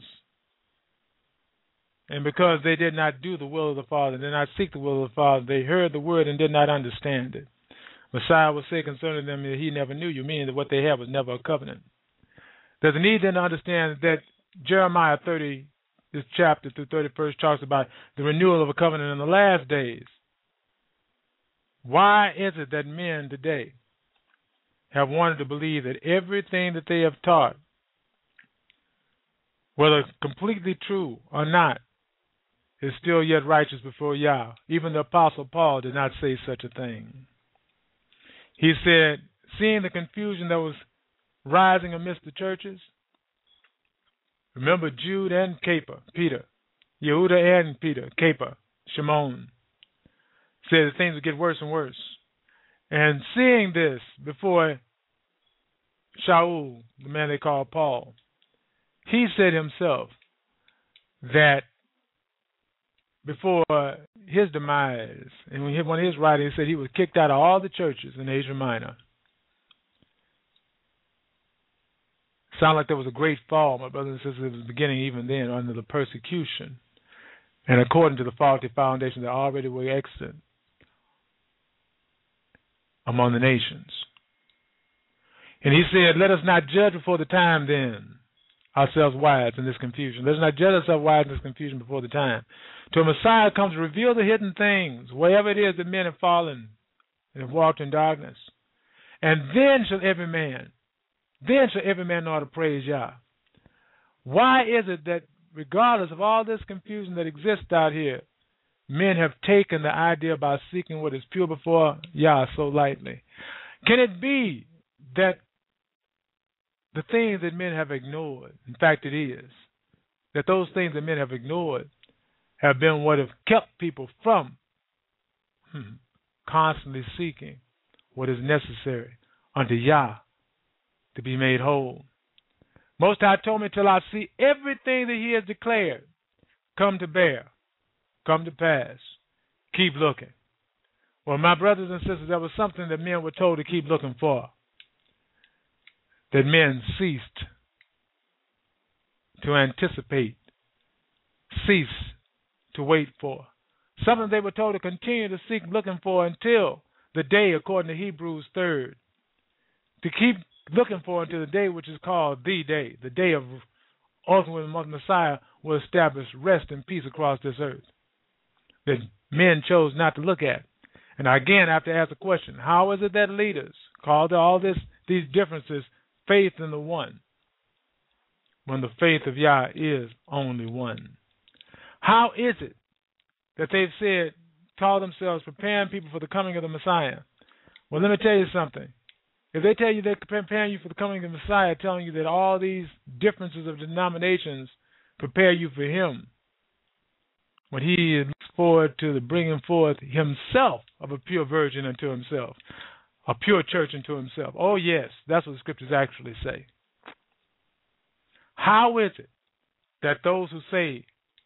And because they did not do the will of the Father, did not seek the will of the Father, they heard the word and did not understand it. Messiah would say concerning them that he never knew you, meaning that what they had was never a covenant. There's a need then to understand that Jeremiah 30, this chapter through 31st, talks about the renewal of a covenant in the last days. Why is it that men today have wanted to believe that everything that they have taught, whether completely true or not, is still yet righteous before Yah? Even the Apostle Paul did not say such a thing. He said, seeing the confusion that was rising amidst the churches, remember Jude and Peter, Yehuda and Peter, Shimon, said that things would get worse and worse. And seeing this before Shaul, the man they call Paul, he said himself that before his demise, and when one of his writings said he was kicked out of all the churches in Asia Minor. Sound like there was a great fall, my brothers and sisters. It was beginning even then under the persecution, and according to the faulty foundations that already were extant among the nations. And he said, let us not judge before the time then ourselves wise in this confusion. Let us not judge ourselves wise in this confusion before the time. Till Messiah comes to reveal the hidden things, wherever it is that men have fallen and have walked in darkness. And then shall every man know how to praise Yah. Why is it that regardless of all this confusion that exists out here, men have taken the idea about seeking what is pure before Yah so lightly? Can it be that the things that men have ignored, in fact it is, that those things that men have ignored have been what have kept people from constantly seeking what is necessary unto Yah to be made whole? Most High told me till I see everything that he has declared come to bear, come to pass. Keep looking. Well, my brothers and sisters, there was something that men were told to keep looking for, that men ceased to anticipate, ceased to wait for. Something they were told to continue to seek looking for until the day, according to Hebrews 3rd, to keep looking for until the day which is called the day of ultimately Messiah will establish rest and peace across this earth, that men chose not to look at. And again, I have to ask the question, how is it that leaders call to all these differences faith in the one, when the faith of Yah is only one? How is it that they've called themselves preparing people for the coming of the Messiah? Well, let me tell you something. If they tell you they're preparing you for the coming of the Messiah, telling you that all these differences of denominations prepare you for him, when he looks forward to the bringing forth himself of a pure virgin unto himself, a pure church unto himself. Oh, yes, that's what the scriptures actually say. How is it that those who say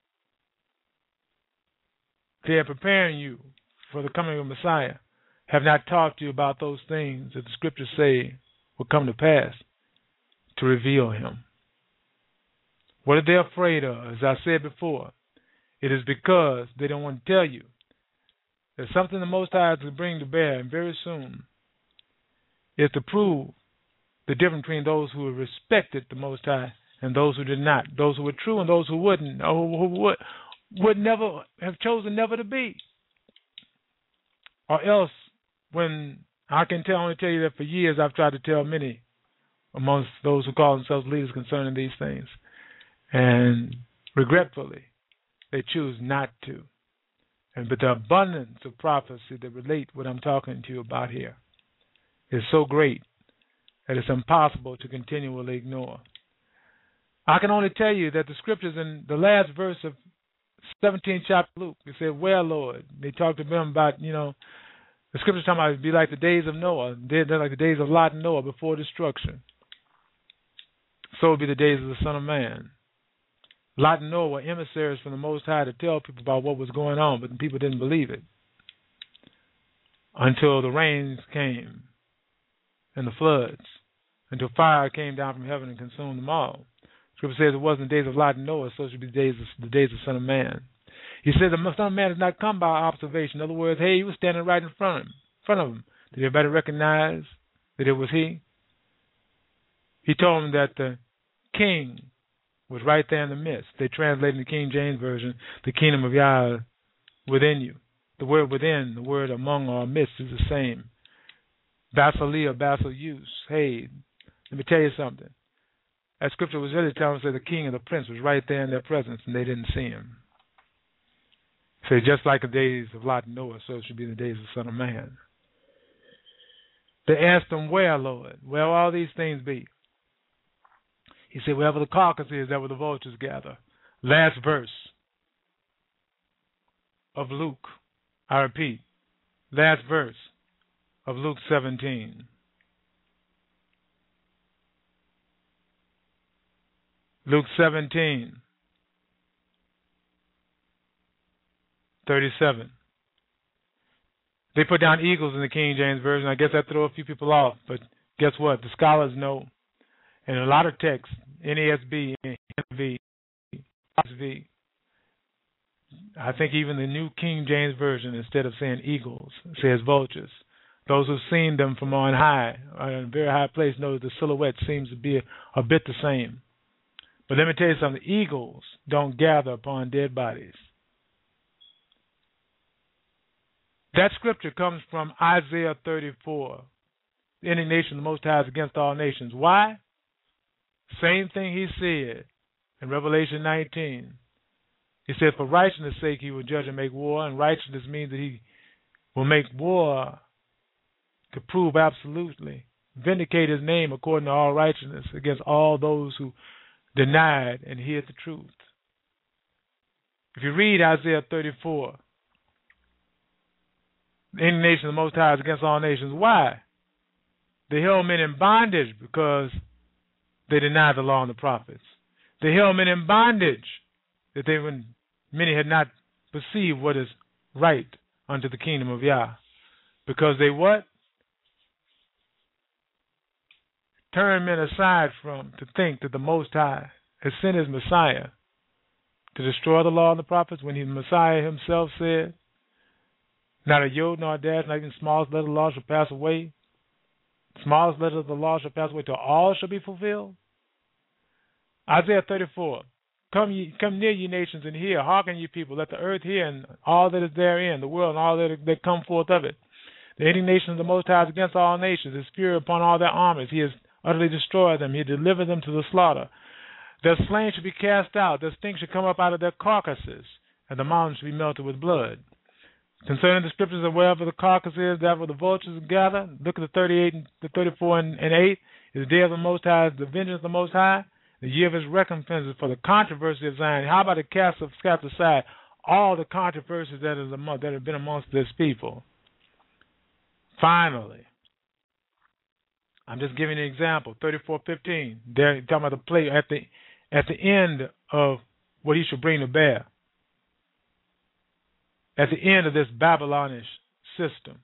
they are preparing you for the coming of the Messiah have not talked to you about those things that the scriptures say will come to pass to reveal him? What are they afraid of? As I said before, it is because they don't want to tell you that something the Most High is to bring to bear, and very soon, is to prove the difference between those who respected the Most High and those who did not, those who were true and those who wouldn't, or who would never have chosen never to be. Or else, when I can only tell you that for years I've tried to tell many amongst those who call themselves leaders concerning these things, and regretfully, they choose not to. But the abundance of prophecy that relate what I'm talking to you about here is so great that it's impossible to continually ignore. I can only tell you that the scriptures in the last verse of 17th chapter of Luke, it said, "Well, Lord," they talked to them about, the scriptures talking about it'd be like the days of Noah, they're like the days of Lot and Noah before destruction. So would be the days of the Son of Man. Lot and Noah were emissaries from the Most High to tell people about what was going on, but people didn't believe it until the rains came and the floods, until fire came down from heaven and consumed them all. Scripture says it wasn't the days of Lot and Noah, so it should be the days of the Son of Man. He said the Son of Man has not come by observation. In other words, hey, he was standing right in front of him. Did everybody recognize that it was he? He told him that the king was right there in the midst. They translated in the King James Version, the kingdom of Yah within you. The word within, the word among or amidst is the same. Basileia, Basileus. Hey, let me tell you something. That scripture was really telling us that the king and the prince was right there in their presence and they didn't see him. So just like the days of Lot and Noah, so it should be the days of the Son of Man. They asked him, "Where, Lord? Where will all these things be?" He said, "Wherever the carcass is, there will the vultures gather." Last verse of Luke. I repeat, last verse of Luke 17. Luke 17, 37. They put down eagles in the King James Version. I guess that threw a few people off, but guess what? The scholars know. In a lot of texts, NASB, NIV, I think even the New King James Version, instead of saying eagles, says vultures. Those who've seen them from on high, in a very high place, know that the silhouette seems to be a bit the same. But let me tell you something. Eagles don't gather upon dead bodies. That scripture comes from Isaiah 34. The indignation of the Most High is against all nations. Why? Same thing he said in Revelation 19. He said, for righteousness' sake he will judge and make war, and righteousness means that he will make war to prove absolutely, vindicate his name according to all righteousness against all those who denied and hid the truth. If you read Isaiah 34, the indignation of the Most High is against all nations. Why? They held men in bondage because they denied the law and the prophets. They held men in bondage that many had not perceived what is right unto the kingdom of Yah. Because they what? Turn men aside from to think that the Most High has sent his Messiah to destroy the law and the prophets, when the Messiah himself said, not a yod nor a dash, not even the smallest letter of the law shall pass away. Smallest letter of the law shall pass away till all shall be fulfilled. Isaiah 34. Come near, ye nations, and hear. Hearken, ye people. Let the earth hear, and all that is therein, the world, and all that come forth of it. The indignation of the Most High is against all nations. His fury upon all their armies. He has utterly destroyed them. He delivered them to the slaughter. Their slain shall be cast out. Their stink shall come up out of their carcasses, and the mountains shall be melted with blood. Concerning the scriptures of wherever the carcass is, that where the vultures gather, look at the 38 and the 34 and 8. Is the day of the Most High, the vengeance of the Most High, the year of his recompense for the controversy of Zion. How about to cast aside all the controversies that have been amongst this people? Finally, I'm just giving an example. 34:15. They're talking about the play at the end of what he should bring to bear. At the end of this Babylonish system,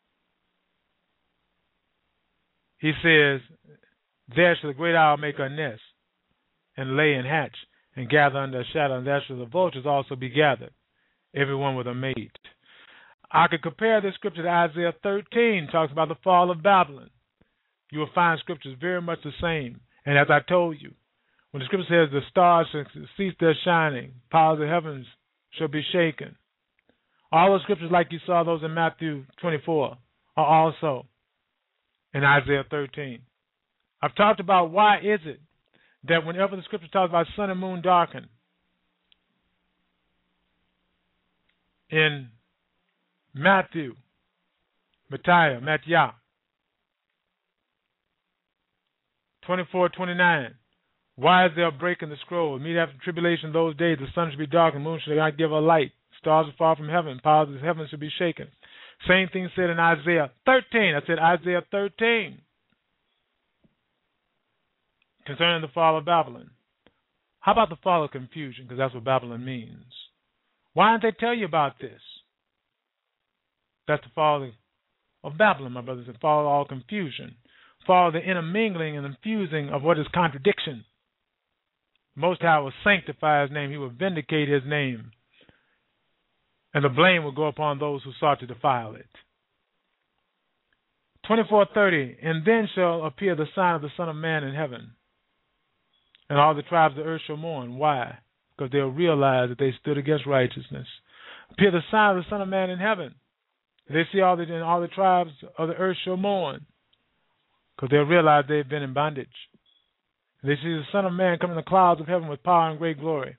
he says, there shall the great owl make her nest, and lay and hatch, and gather under a shadow, and there shall the vultures also be gathered, everyone with a mate. I could compare this scripture to Isaiah 13, talks about the fall of Babylon. You will find scriptures very much the same. And as I told you, when the scripture says the stars shall cease their shining, powers of heavens shall be shaken, all those scriptures like you saw those in Matthew 24 are also in Isaiah 13. I've talked about why is it that whenever the scripture talks about sun and moon darken, in Matthew, Mattiah 24:29, why is there a break in the scroll? Immediately after tribulation those days, the sun shall be dark, and the moon shall not give a light. Stars will fall from heaven, powers of heaven shall be shaken. Same thing said in Isaiah 13. I said Isaiah 13. Concerning the fall of Babylon. How about the fall of confusion? Because that's what Babylon means. Why didn't they tell you about this? That's the fall of Babylon, my brothers. The fall of all confusion. Fall of the intermingling and infusing of what is contradiction. Most High will sanctify his name. He will vindicate his name. And the blame will go upon those who sought to defile it. 24:30, and then shall appear the sign of the Son of Man in heaven. And all the tribes of the earth shall mourn. Why? Because they'll realize that they stood against righteousness. Appear the sign of the Son of Man in heaven. They see all the tribes of the earth shall mourn. Because they'll realize they've been in bondage. They see the Son of Man come in the clouds of heaven with power and great glory.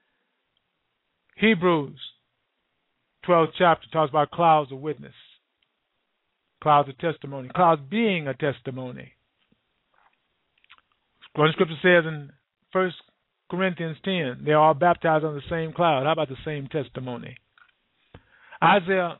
Hebrews 12th chapter talks about clouds of witness. Clouds of testimony. Clouds being a testimony. One scripture says in 1 Corinthians 10, they're all baptized on the same cloud. How about the same testimony? Isaiah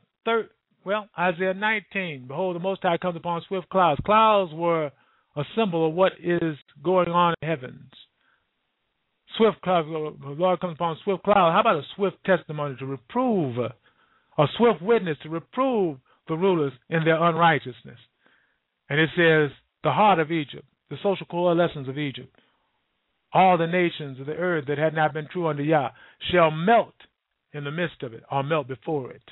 19, behold, the Most High comes upon swift clouds. Clouds were a symbol of what is going on in the heavens. Swift clouds, the Lord comes upon swift clouds. How about a swift testimony to reprove, a swift witness to reprove the rulers in their unrighteousness? And it says, the heart of Egypt, the social coalescence of Egypt, all the nations of the earth that had not been true unto Yah shall melt in the midst of it, or melt before it.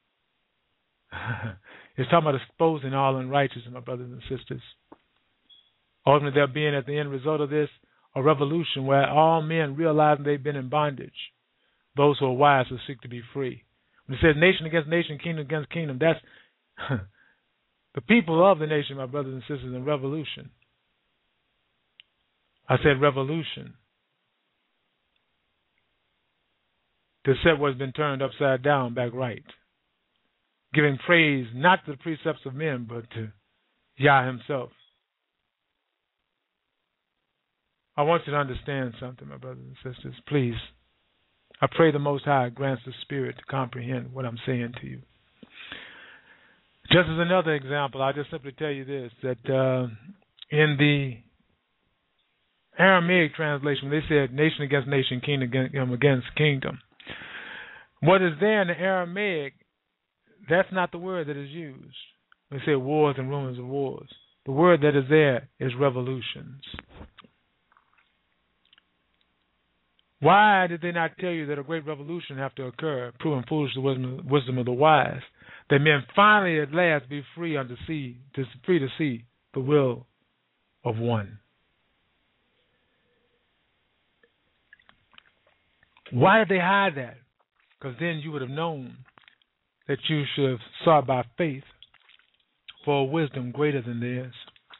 It's talking about exposing all unrighteousness, my brothers and sisters. Ultimately, there being at the end result of this a revolution where all men realize they've been in bondage. Those who are wise will seek to be free. When it says nation against nation, kingdom against kingdom, that's the people of the nation, my brothers and sisters, in revolution. I said revolution. To set what's been turned upside down back right. Giving praise not to the precepts of men, but to Yah himself. I want you to understand something, my brothers and sisters. Please, I pray the Most High grants the Spirit to comprehend what I'm saying to you. Just as another example, I'll just simply tell you this, that in the Aramaic translation, they said nation against nation, kingdom against kingdom. What is there in the Aramaic, that's not the word that is used. We say wars and rumors of wars. The word that is there is revolutions. Why did they not tell you that a great revolution have to occur, proving foolish the wisdom of the wise, that men finally at last be free to see the will of one? Why did they hide that? Because then you would have known that you should have sought by faith for a wisdom greater than theirs.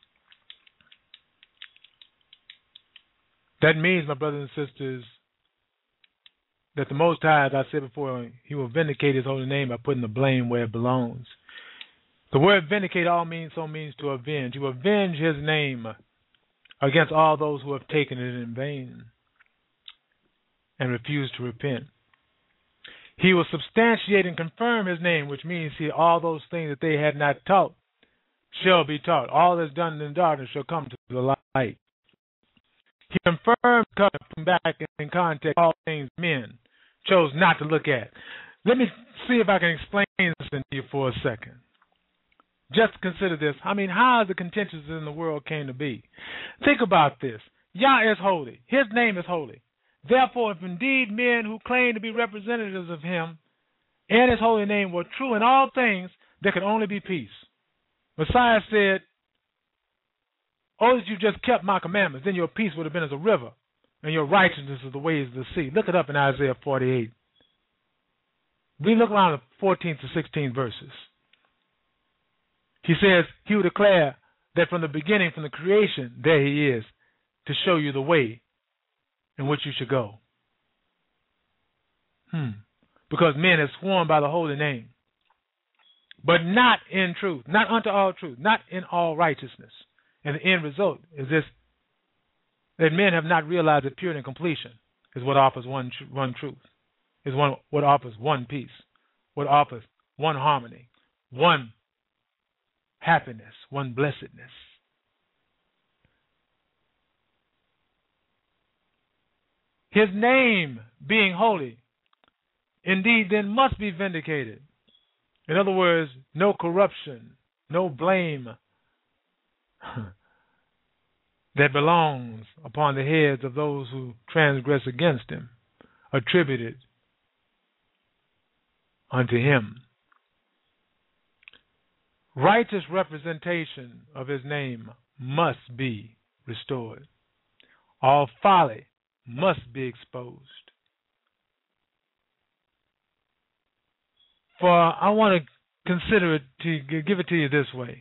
That means, my brothers and sisters, that the Most High, as I said before, He will vindicate His holy name by putting the blame where it belongs. The word vindicate means to avenge. He will avenge His name against all those who have taken it in vain and refuse to repent. He will substantiate and confirm His name, which means all those things that they had not taught shall be taught. All that's done in darkness shall come to the light. He confirmed coming back in context all things men chose not to look at. Let me see if I can explain this to you for a second. Just consider this. How the contentions in the world came to be. Think about this. Yah is holy. His name is holy. Therefore, if indeed men who claim to be representatives of Him and His holy name were true in all things, there could only be peace. Messiah said, "Oh, that you just kept my commandments, then your peace would have been as a river, and your righteousness as the waves of the sea." Look it up in Isaiah 48. We look around the 14th to 16th verses. He says, He will declare that from the beginning, from the creation, there He is, to show you the way in which you should go. Because men have sworn by the holy name, but not in truth, not unto all truth, not in all righteousness. And the end result is this, that men have not realized that purity and completion is what offers one truth, is what offers one peace, what offers one harmony, one happiness, one blessedness. His name being holy, indeed then must be vindicated. In other words, no corruption, no blame that belongs upon the heads of those who transgress against Him, attributed unto Him. Righteous representation of His name must be restored. All folly must be exposed. For I want to consider it, to give it to you this way.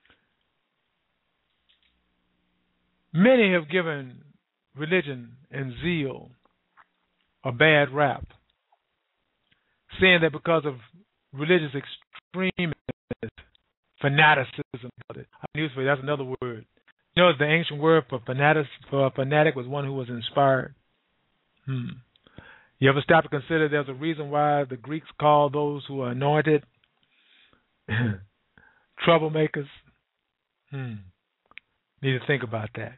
Many have given religion and zeal a bad rap, saying that because of religious extremism, fanaticism. Newsfully, that's another word. You know, the ancient word for a fanatic was one who was inspired. You ever stop to consider there's a reason why the Greeks called those who are anointed troublemakers? Need to think about that.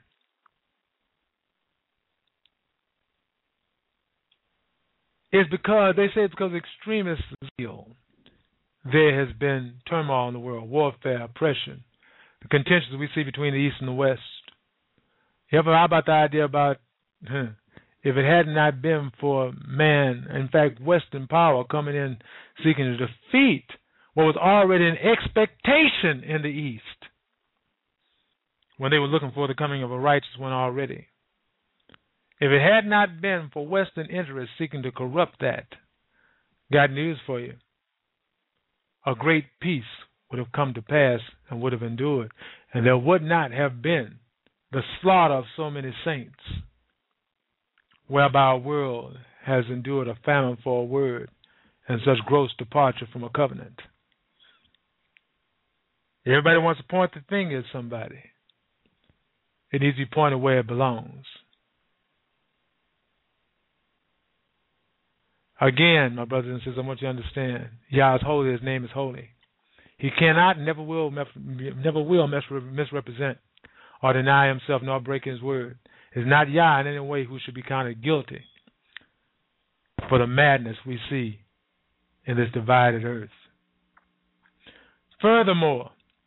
It's because, they say it's because of extremist zeal. There has been turmoil in the world, warfare, oppression, the contentions we see between the East and the West. How about the idea about if it had not been for man, in fact, Western power coming in seeking to defeat what was already an expectation in the East, when they were looking for the coming of a righteous one already. If it had not been for Western interests seeking to corrupt that, got news for you. A great peace would have come to pass and would have endured, and there would not have been the slaughter of so many saints, whereby our world has endured a famine for a word and such gross departure from a covenant. Everybody wants to point the finger at somebody. It needs to be pointed where it belongs. Again, my brothers and sisters, I want you to understand, Yah is holy, His name is holy. He cannot and never will misrepresent or deny Himself nor break His word. It's not Yah in any way who should be counted guilty for the madness we see in this divided earth. Furthermore,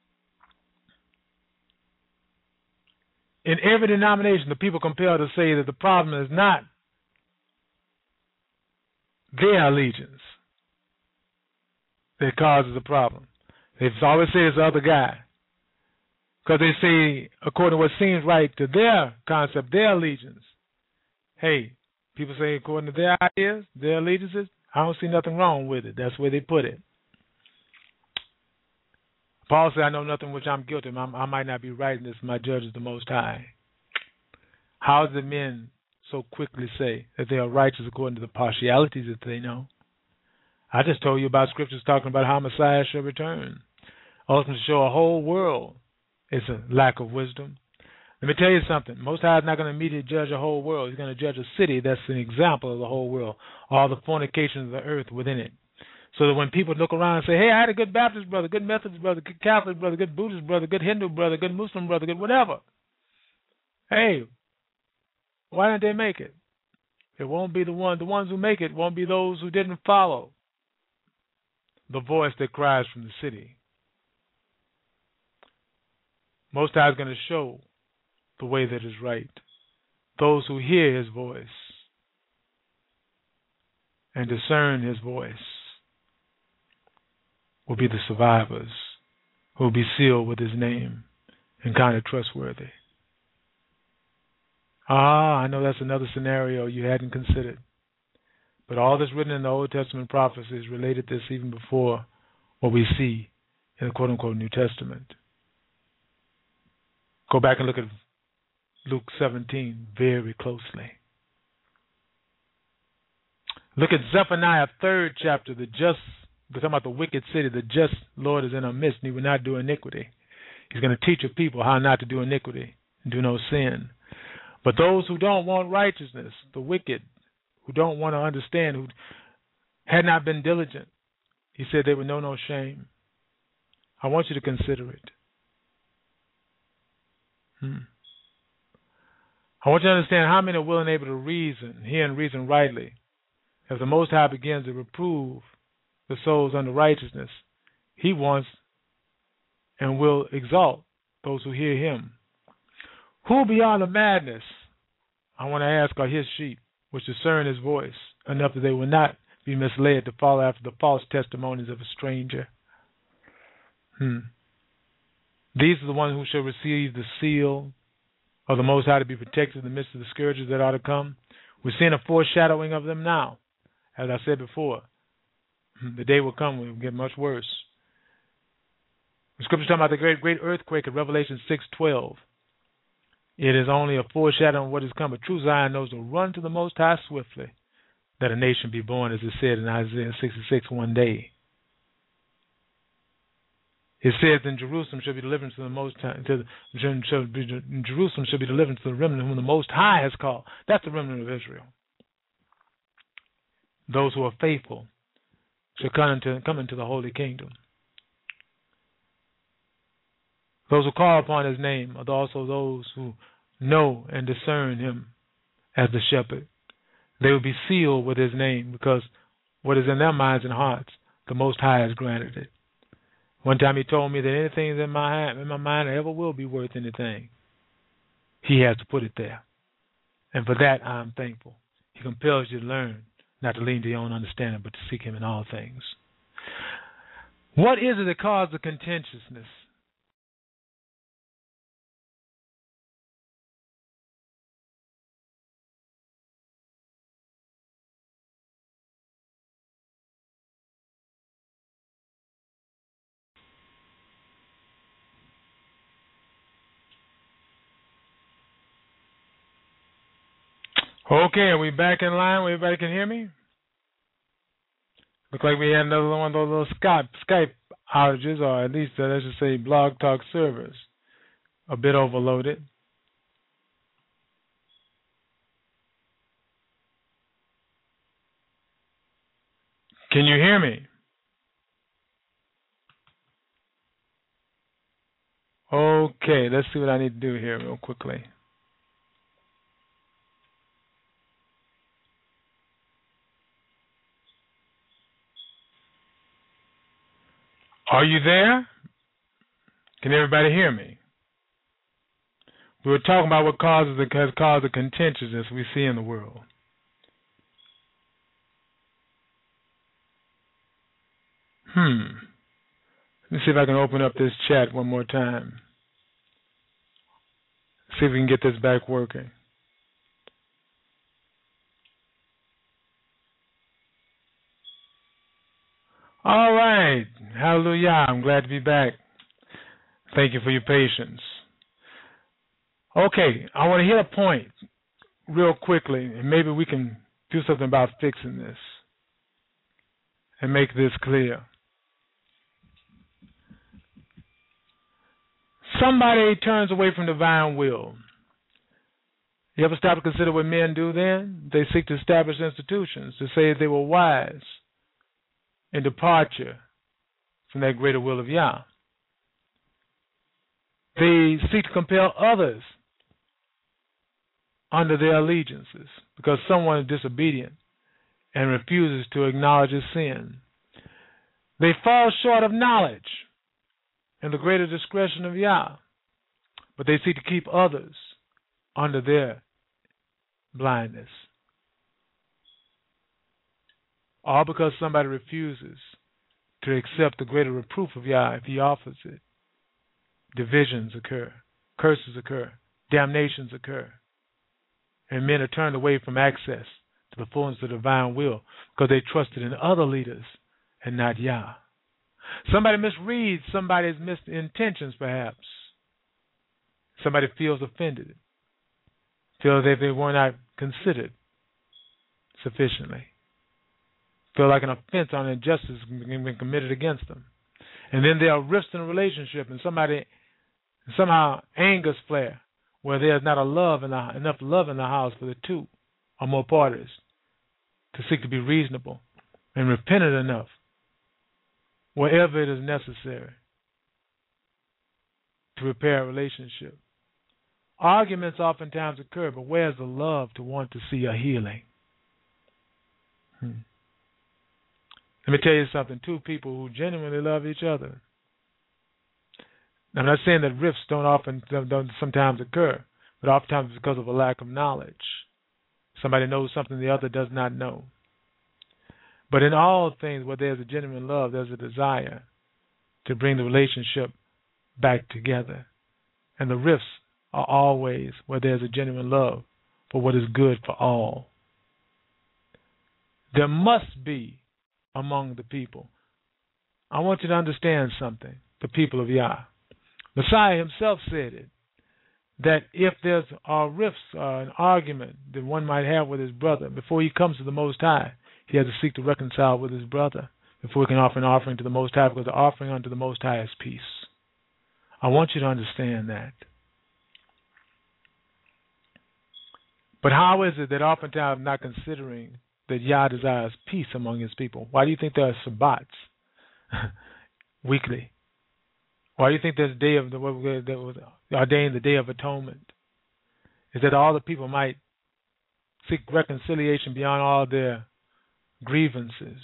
In every denomination, the people compelled to say that the problem is not their allegiance that causes the problem. They always say it's the other guy. Because they say, according to what seems right to their concept, their allegiance. Hey, people say according to their ideas, their allegiances, I don't see nothing wrong with it. That's where they put it. Paul said, I know nothing which I'm guilty of. I might not be right in this. My judge is the Most High. How do men so quickly say that they are righteous according to the partialities that they know? I just told you about scriptures talking about how Messiah shall return. Ultimately show a whole world it's a lack of wisdom. Let me tell you something. Most High is not going to immediately judge a whole world. He's going to judge a city that's an example of the whole world, all the fornications of the earth within it. So that when people look around and say, hey, I had a good Baptist brother, good Methodist brother, good Catholic brother, good Buddhist brother, good Hindu brother, good Muslim brother, good whatever. Hey, why didn't they make it? It won't be the ones who make it won't be those who didn't follow the voice that cries from the city. Most High is going to show the way that is right. Those who hear his voice and discern his voice will be the survivors who will be sealed with his name and kind of trustworthy. I know that's another scenario you hadn't considered. But all that's written in the Old Testament prophecies related to this even before what we see in the quote-unquote New Testament. Go back and look at Luke 17 very closely. Look at Zephaniah 3rd chapter. We're talking about the wicked city. The just Lord is in our midst, and he will not do iniquity. He's going to teach a people how not to do iniquity and do no sin. But those who don't want righteousness, the wicked, who don't want to understand, who had not been diligent, he said they would know no shame. I want you to consider it. I want you to understand how many are willing and able to reason, hear and reason rightly. As the Most High begins to reprove the souls unto righteousness, he wants and will exalt those who hear him. Who beyond the madness, I want to ask, are his sheep, which discern his voice enough that they will not be misled to follow after the false testimonies of a stranger? These are the ones who shall receive the seal of the Most High to be protected in the midst of the scourges that are to come. We're seeing a foreshadowing of them now. As I said before, the day will come when it will get much worse. The scripture talking about the great earthquake in Revelation 6:12. It is only a foreshadowing of what is coming. True Zion knows to run to the Most High swiftly, that a nation be born, as it said in Isaiah 66, one day. It says, "In Jerusalem shall be deliverance to the Most High. Jerusalem shall be deliverance to the remnant whom the Most High has called." That's the remnant of Israel. Those who are faithful shall come into the holy kingdom. Those who call upon his name are also those who know and discern him as the shepherd. They will be sealed with his name, because what is in their minds and hearts, the Most High has granted it. One time he told me that anything in my mind that ever will be worth anything, he has to put it there. And for that I am thankful. He compels you to learn not to lean to your own understanding, but to seek him in all things. What is it that causes the contentiousness? Okay, are we back in line where everybody can hear me? Look like we had another one of those little Skype outages, or at least, let's just say, Blog Talk servers. A bit overloaded. Can you hear me? Okay, let's see what I need to do here real quickly. Are you there? Can everybody hear me? We were talking about what has caused the contentiousness we see in the world. Let me see if I can open up this chat one more time. See if we can get this back working. All right. Hallelujah. I'm glad to be back. Thank you for your patience. Okay, I want to hit a point real quickly, and maybe we can do something about fixing this and make this clear. Somebody turns away from divine will. You ever stop to consider what men do then? They seek to establish institutions to say they were wise in departure from that greater will of Yah. They seek to compel others under their allegiances because someone is disobedient and refuses to acknowledge his sin. They fall short of knowledge and the greater discretion of Yah, but they seek to keep others under their blindness. All because somebody refuses to accept the greater reproof of Yah if he offers it. Divisions occur, curses occur, damnations occur, and men are turned away from access to the fullness of the divine will because they trusted in other leaders and not Yah. Somebody misreads somebody's intentions, perhaps. Somebody feels offended, feels that they were not considered sufficiently, feel like an offense on injustice has been committed against them. And then there are rifts in a relationship, and somehow angers flare, where there's not enough love in the house for the two or more parties to seek to be reasonable and repentant enough wherever it is necessary to repair a relationship. Arguments oftentimes occur, but where's the love to want to see a healing? Let me tell you something. Two people who genuinely love each other. Now, I'm not saying that rifts don't sometimes occur, but oftentimes it's because of a lack of knowledge. Somebody knows something the other does not know. But in all things, where there's a genuine love, there's a desire to bring the relationship back together. And the rifts are always where there's a genuine love for what is good for all. There must be among the people. I want you to understand something, the people of Yah. Messiah himself said it, that if there's a rifts or an argument that one might have with his brother, before he comes to the Most High, he has to seek to reconcile with his brother before he can offer an offering to the Most High, because the offering unto the Most High is peace. I want you to understand that. But how is it that oftentimes I'm not considering that Yah desires peace among his people? Why do you think there are Sabbats weekly? Why do you think there's a day of that was ordained the Day of Atonement? Is that all the people might seek reconciliation beyond all their grievances,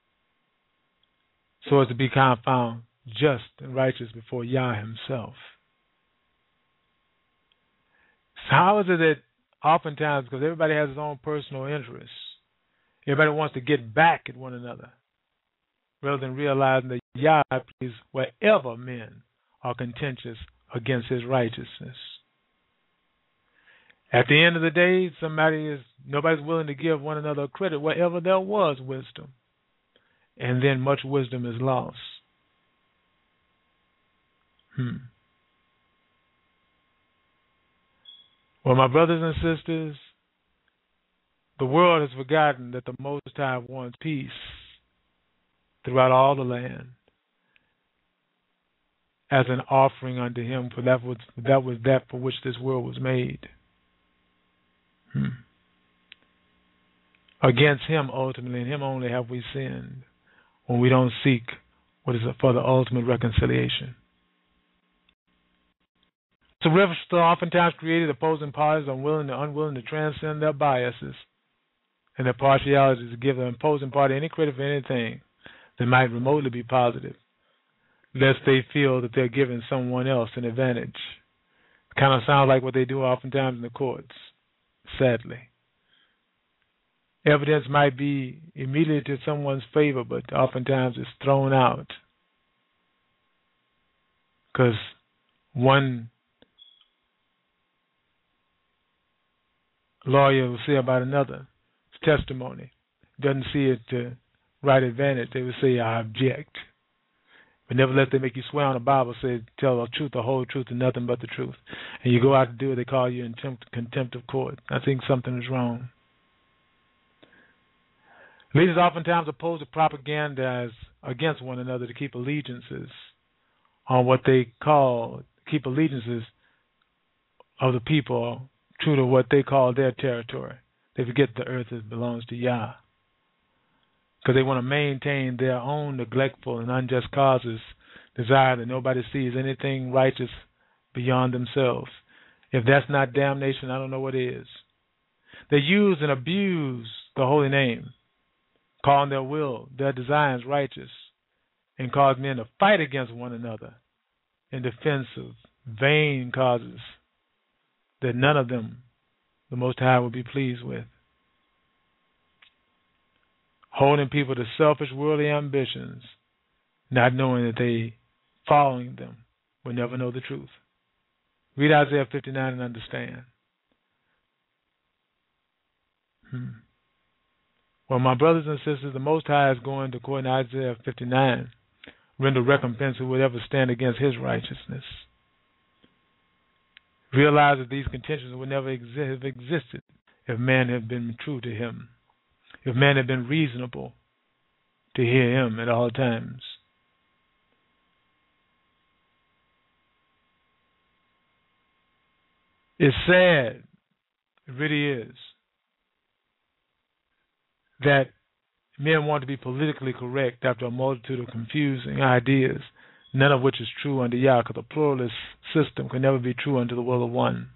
so as to be found just and righteous before Yah himself. So how is it that oftentimes, because everybody has his own personal interests, everybody wants to get back at one another, rather than realizing that Yah is wherever men are contentious against his righteousness. At the end of the day, nobody's willing to give one another credit wherever there was wisdom. And then much wisdom is lost. Well, my brothers and sisters, the world has forgotten that the Most High wants peace throughout all the land as an offering unto him, for that was that for which this world was made. Against him ultimately, and him only have we sinned, when we don't seek what is for the ultimate reconciliation. So rifts are oftentimes created opposing parties unwilling to transcend their biases and their partialities to give the opposing party any credit for anything that might remotely be positive, lest they feel that they're giving someone else an advantage. Kind of sounds like what they do oftentimes in the courts, sadly. Evidence might be immediately to someone's favor, but oftentimes it's thrown out because one lawyer will say about another's testimony, doesn't see it to right advantage, they would say, I object. But nevertheless, they make you swear on the Bible, say, tell the truth, the whole truth, and nothing but the truth. And you go out to do it, they call you in contempt of court. I think something is wrong. Leaders oftentimes oppose the propaganda against one another to keep allegiances on what they call, keep allegiances of the people true to what they call their territory. They forget the earth belongs to Yah, because they want to maintain their own neglectful and unjust causes, desire that nobody sees anything righteous beyond themselves. If that's not damnation, I don't know what is. They use and abuse the holy name, calling their will, their designs righteous, and cause men to fight against one another in defense of vain causes that none of them, the Most High, will be pleased with. Holding people to selfish worldly ambitions, not knowing that they following them will never know the truth. Read Isaiah 59 and understand. Well, my brothers and sisters, the Most High is going to, according to Isaiah 59, render recompense to whoever stand against his righteousness. Realize that these contentions would never have existed if man had been true to him, if man had been reasonable to hear him at all times. It's sad, it really is, that men want to be politically correct after a multitude of confusing ideas, none of which is true under Yah, because a pluralist system can never be true unto the will of one.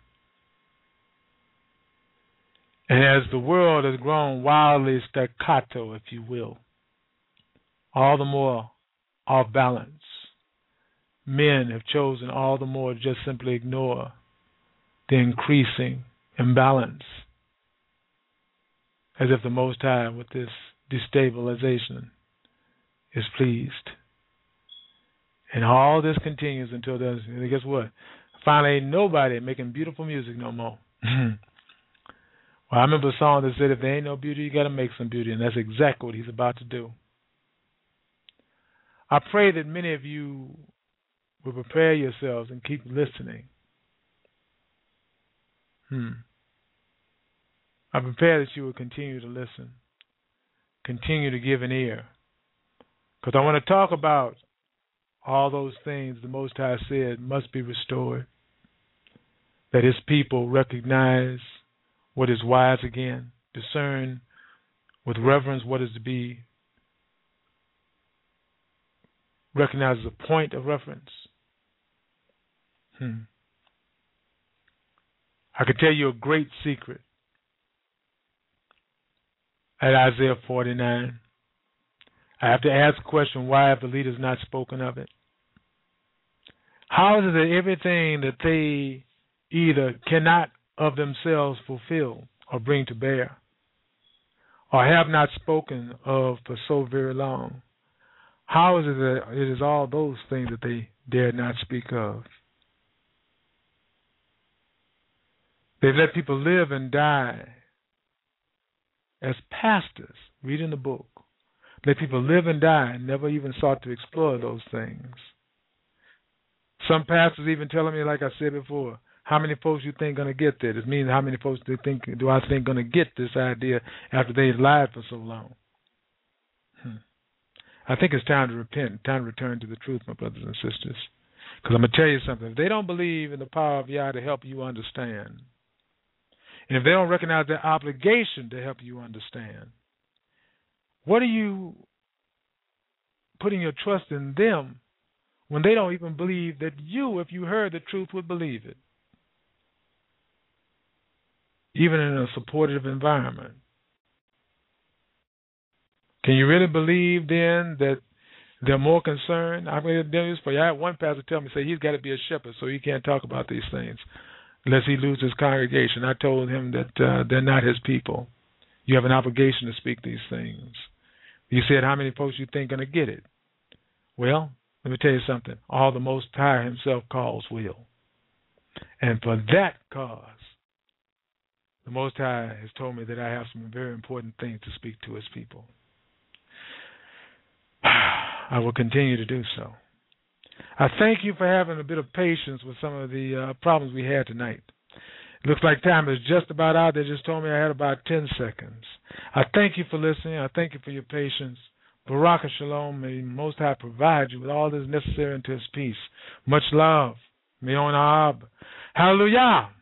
And as the world has grown wildly staccato, if you will, all the more off balance, men have chosen all the more to just simply ignore the increasing imbalance, as if the Most High, with this destabilization, is pleased. And all this continues until there's, guess what? Finally, ain't nobody making beautiful music no more. Well, I remember a song that said, if there ain't no beauty, you got to make some beauty, and that's exactly what he's about to do. I pray that many of you will prepare yourselves and keep listening. I prepare that you will continue to listen, continue to give an ear, because I want to talk about all those things the Most High said must be restored, that his people recognize what is wise again, discern with reverence what is to be recognized as a point of reference. I could tell you a great secret at Isaiah 49. I have to ask the question, why have the leaders not spoken of it? How is it that everything that they either cannot of themselves fulfill or bring to bear, or have not spoken of for so very long, how is it that it is all those things that they dare not speak of? They've let people live and die as pastors, reading the book. Let people live and die and never even sought to explore those things. Some pastors even telling me, like I said before, how many folks you think going to get there? This means how many folks do I think going to get this idea after they've lied for so long? I think it's time to repent, time to return to the truth, my brothers and sisters. Because I'm going to tell you something. If they don't believe in the power of Yah to help you understand, and if they don't recognize their obligation to help you understand, what are you putting your trust in them when they don't even believe that you, if you heard the truth, would believe it? Even in a supportive environment. Can you really believe then that they're more concerned? I'm going to do this for you. I had one pastor tell me, say he's got to be a shepherd, so he can't talk about these things. lest he lose his congregation. I told him that they're not his people. You have an obligation to speak these things. He said, how many folks you think going to get it? Well, let me tell you something. All the Most High himself calls will. And for that cause, the Most High has told me that I have some very important things to speak to his people. I will continue to do so. I thank you for having a bit of patience with some of the problems we had tonight. It looks like time is just about out. They just told me I had about 10 seconds. I thank you for listening. I thank you for your patience. Barak Shalom. May Most High provide you with all that is necessary unto his peace. Much love. Me'on Ahab. Hallelujah.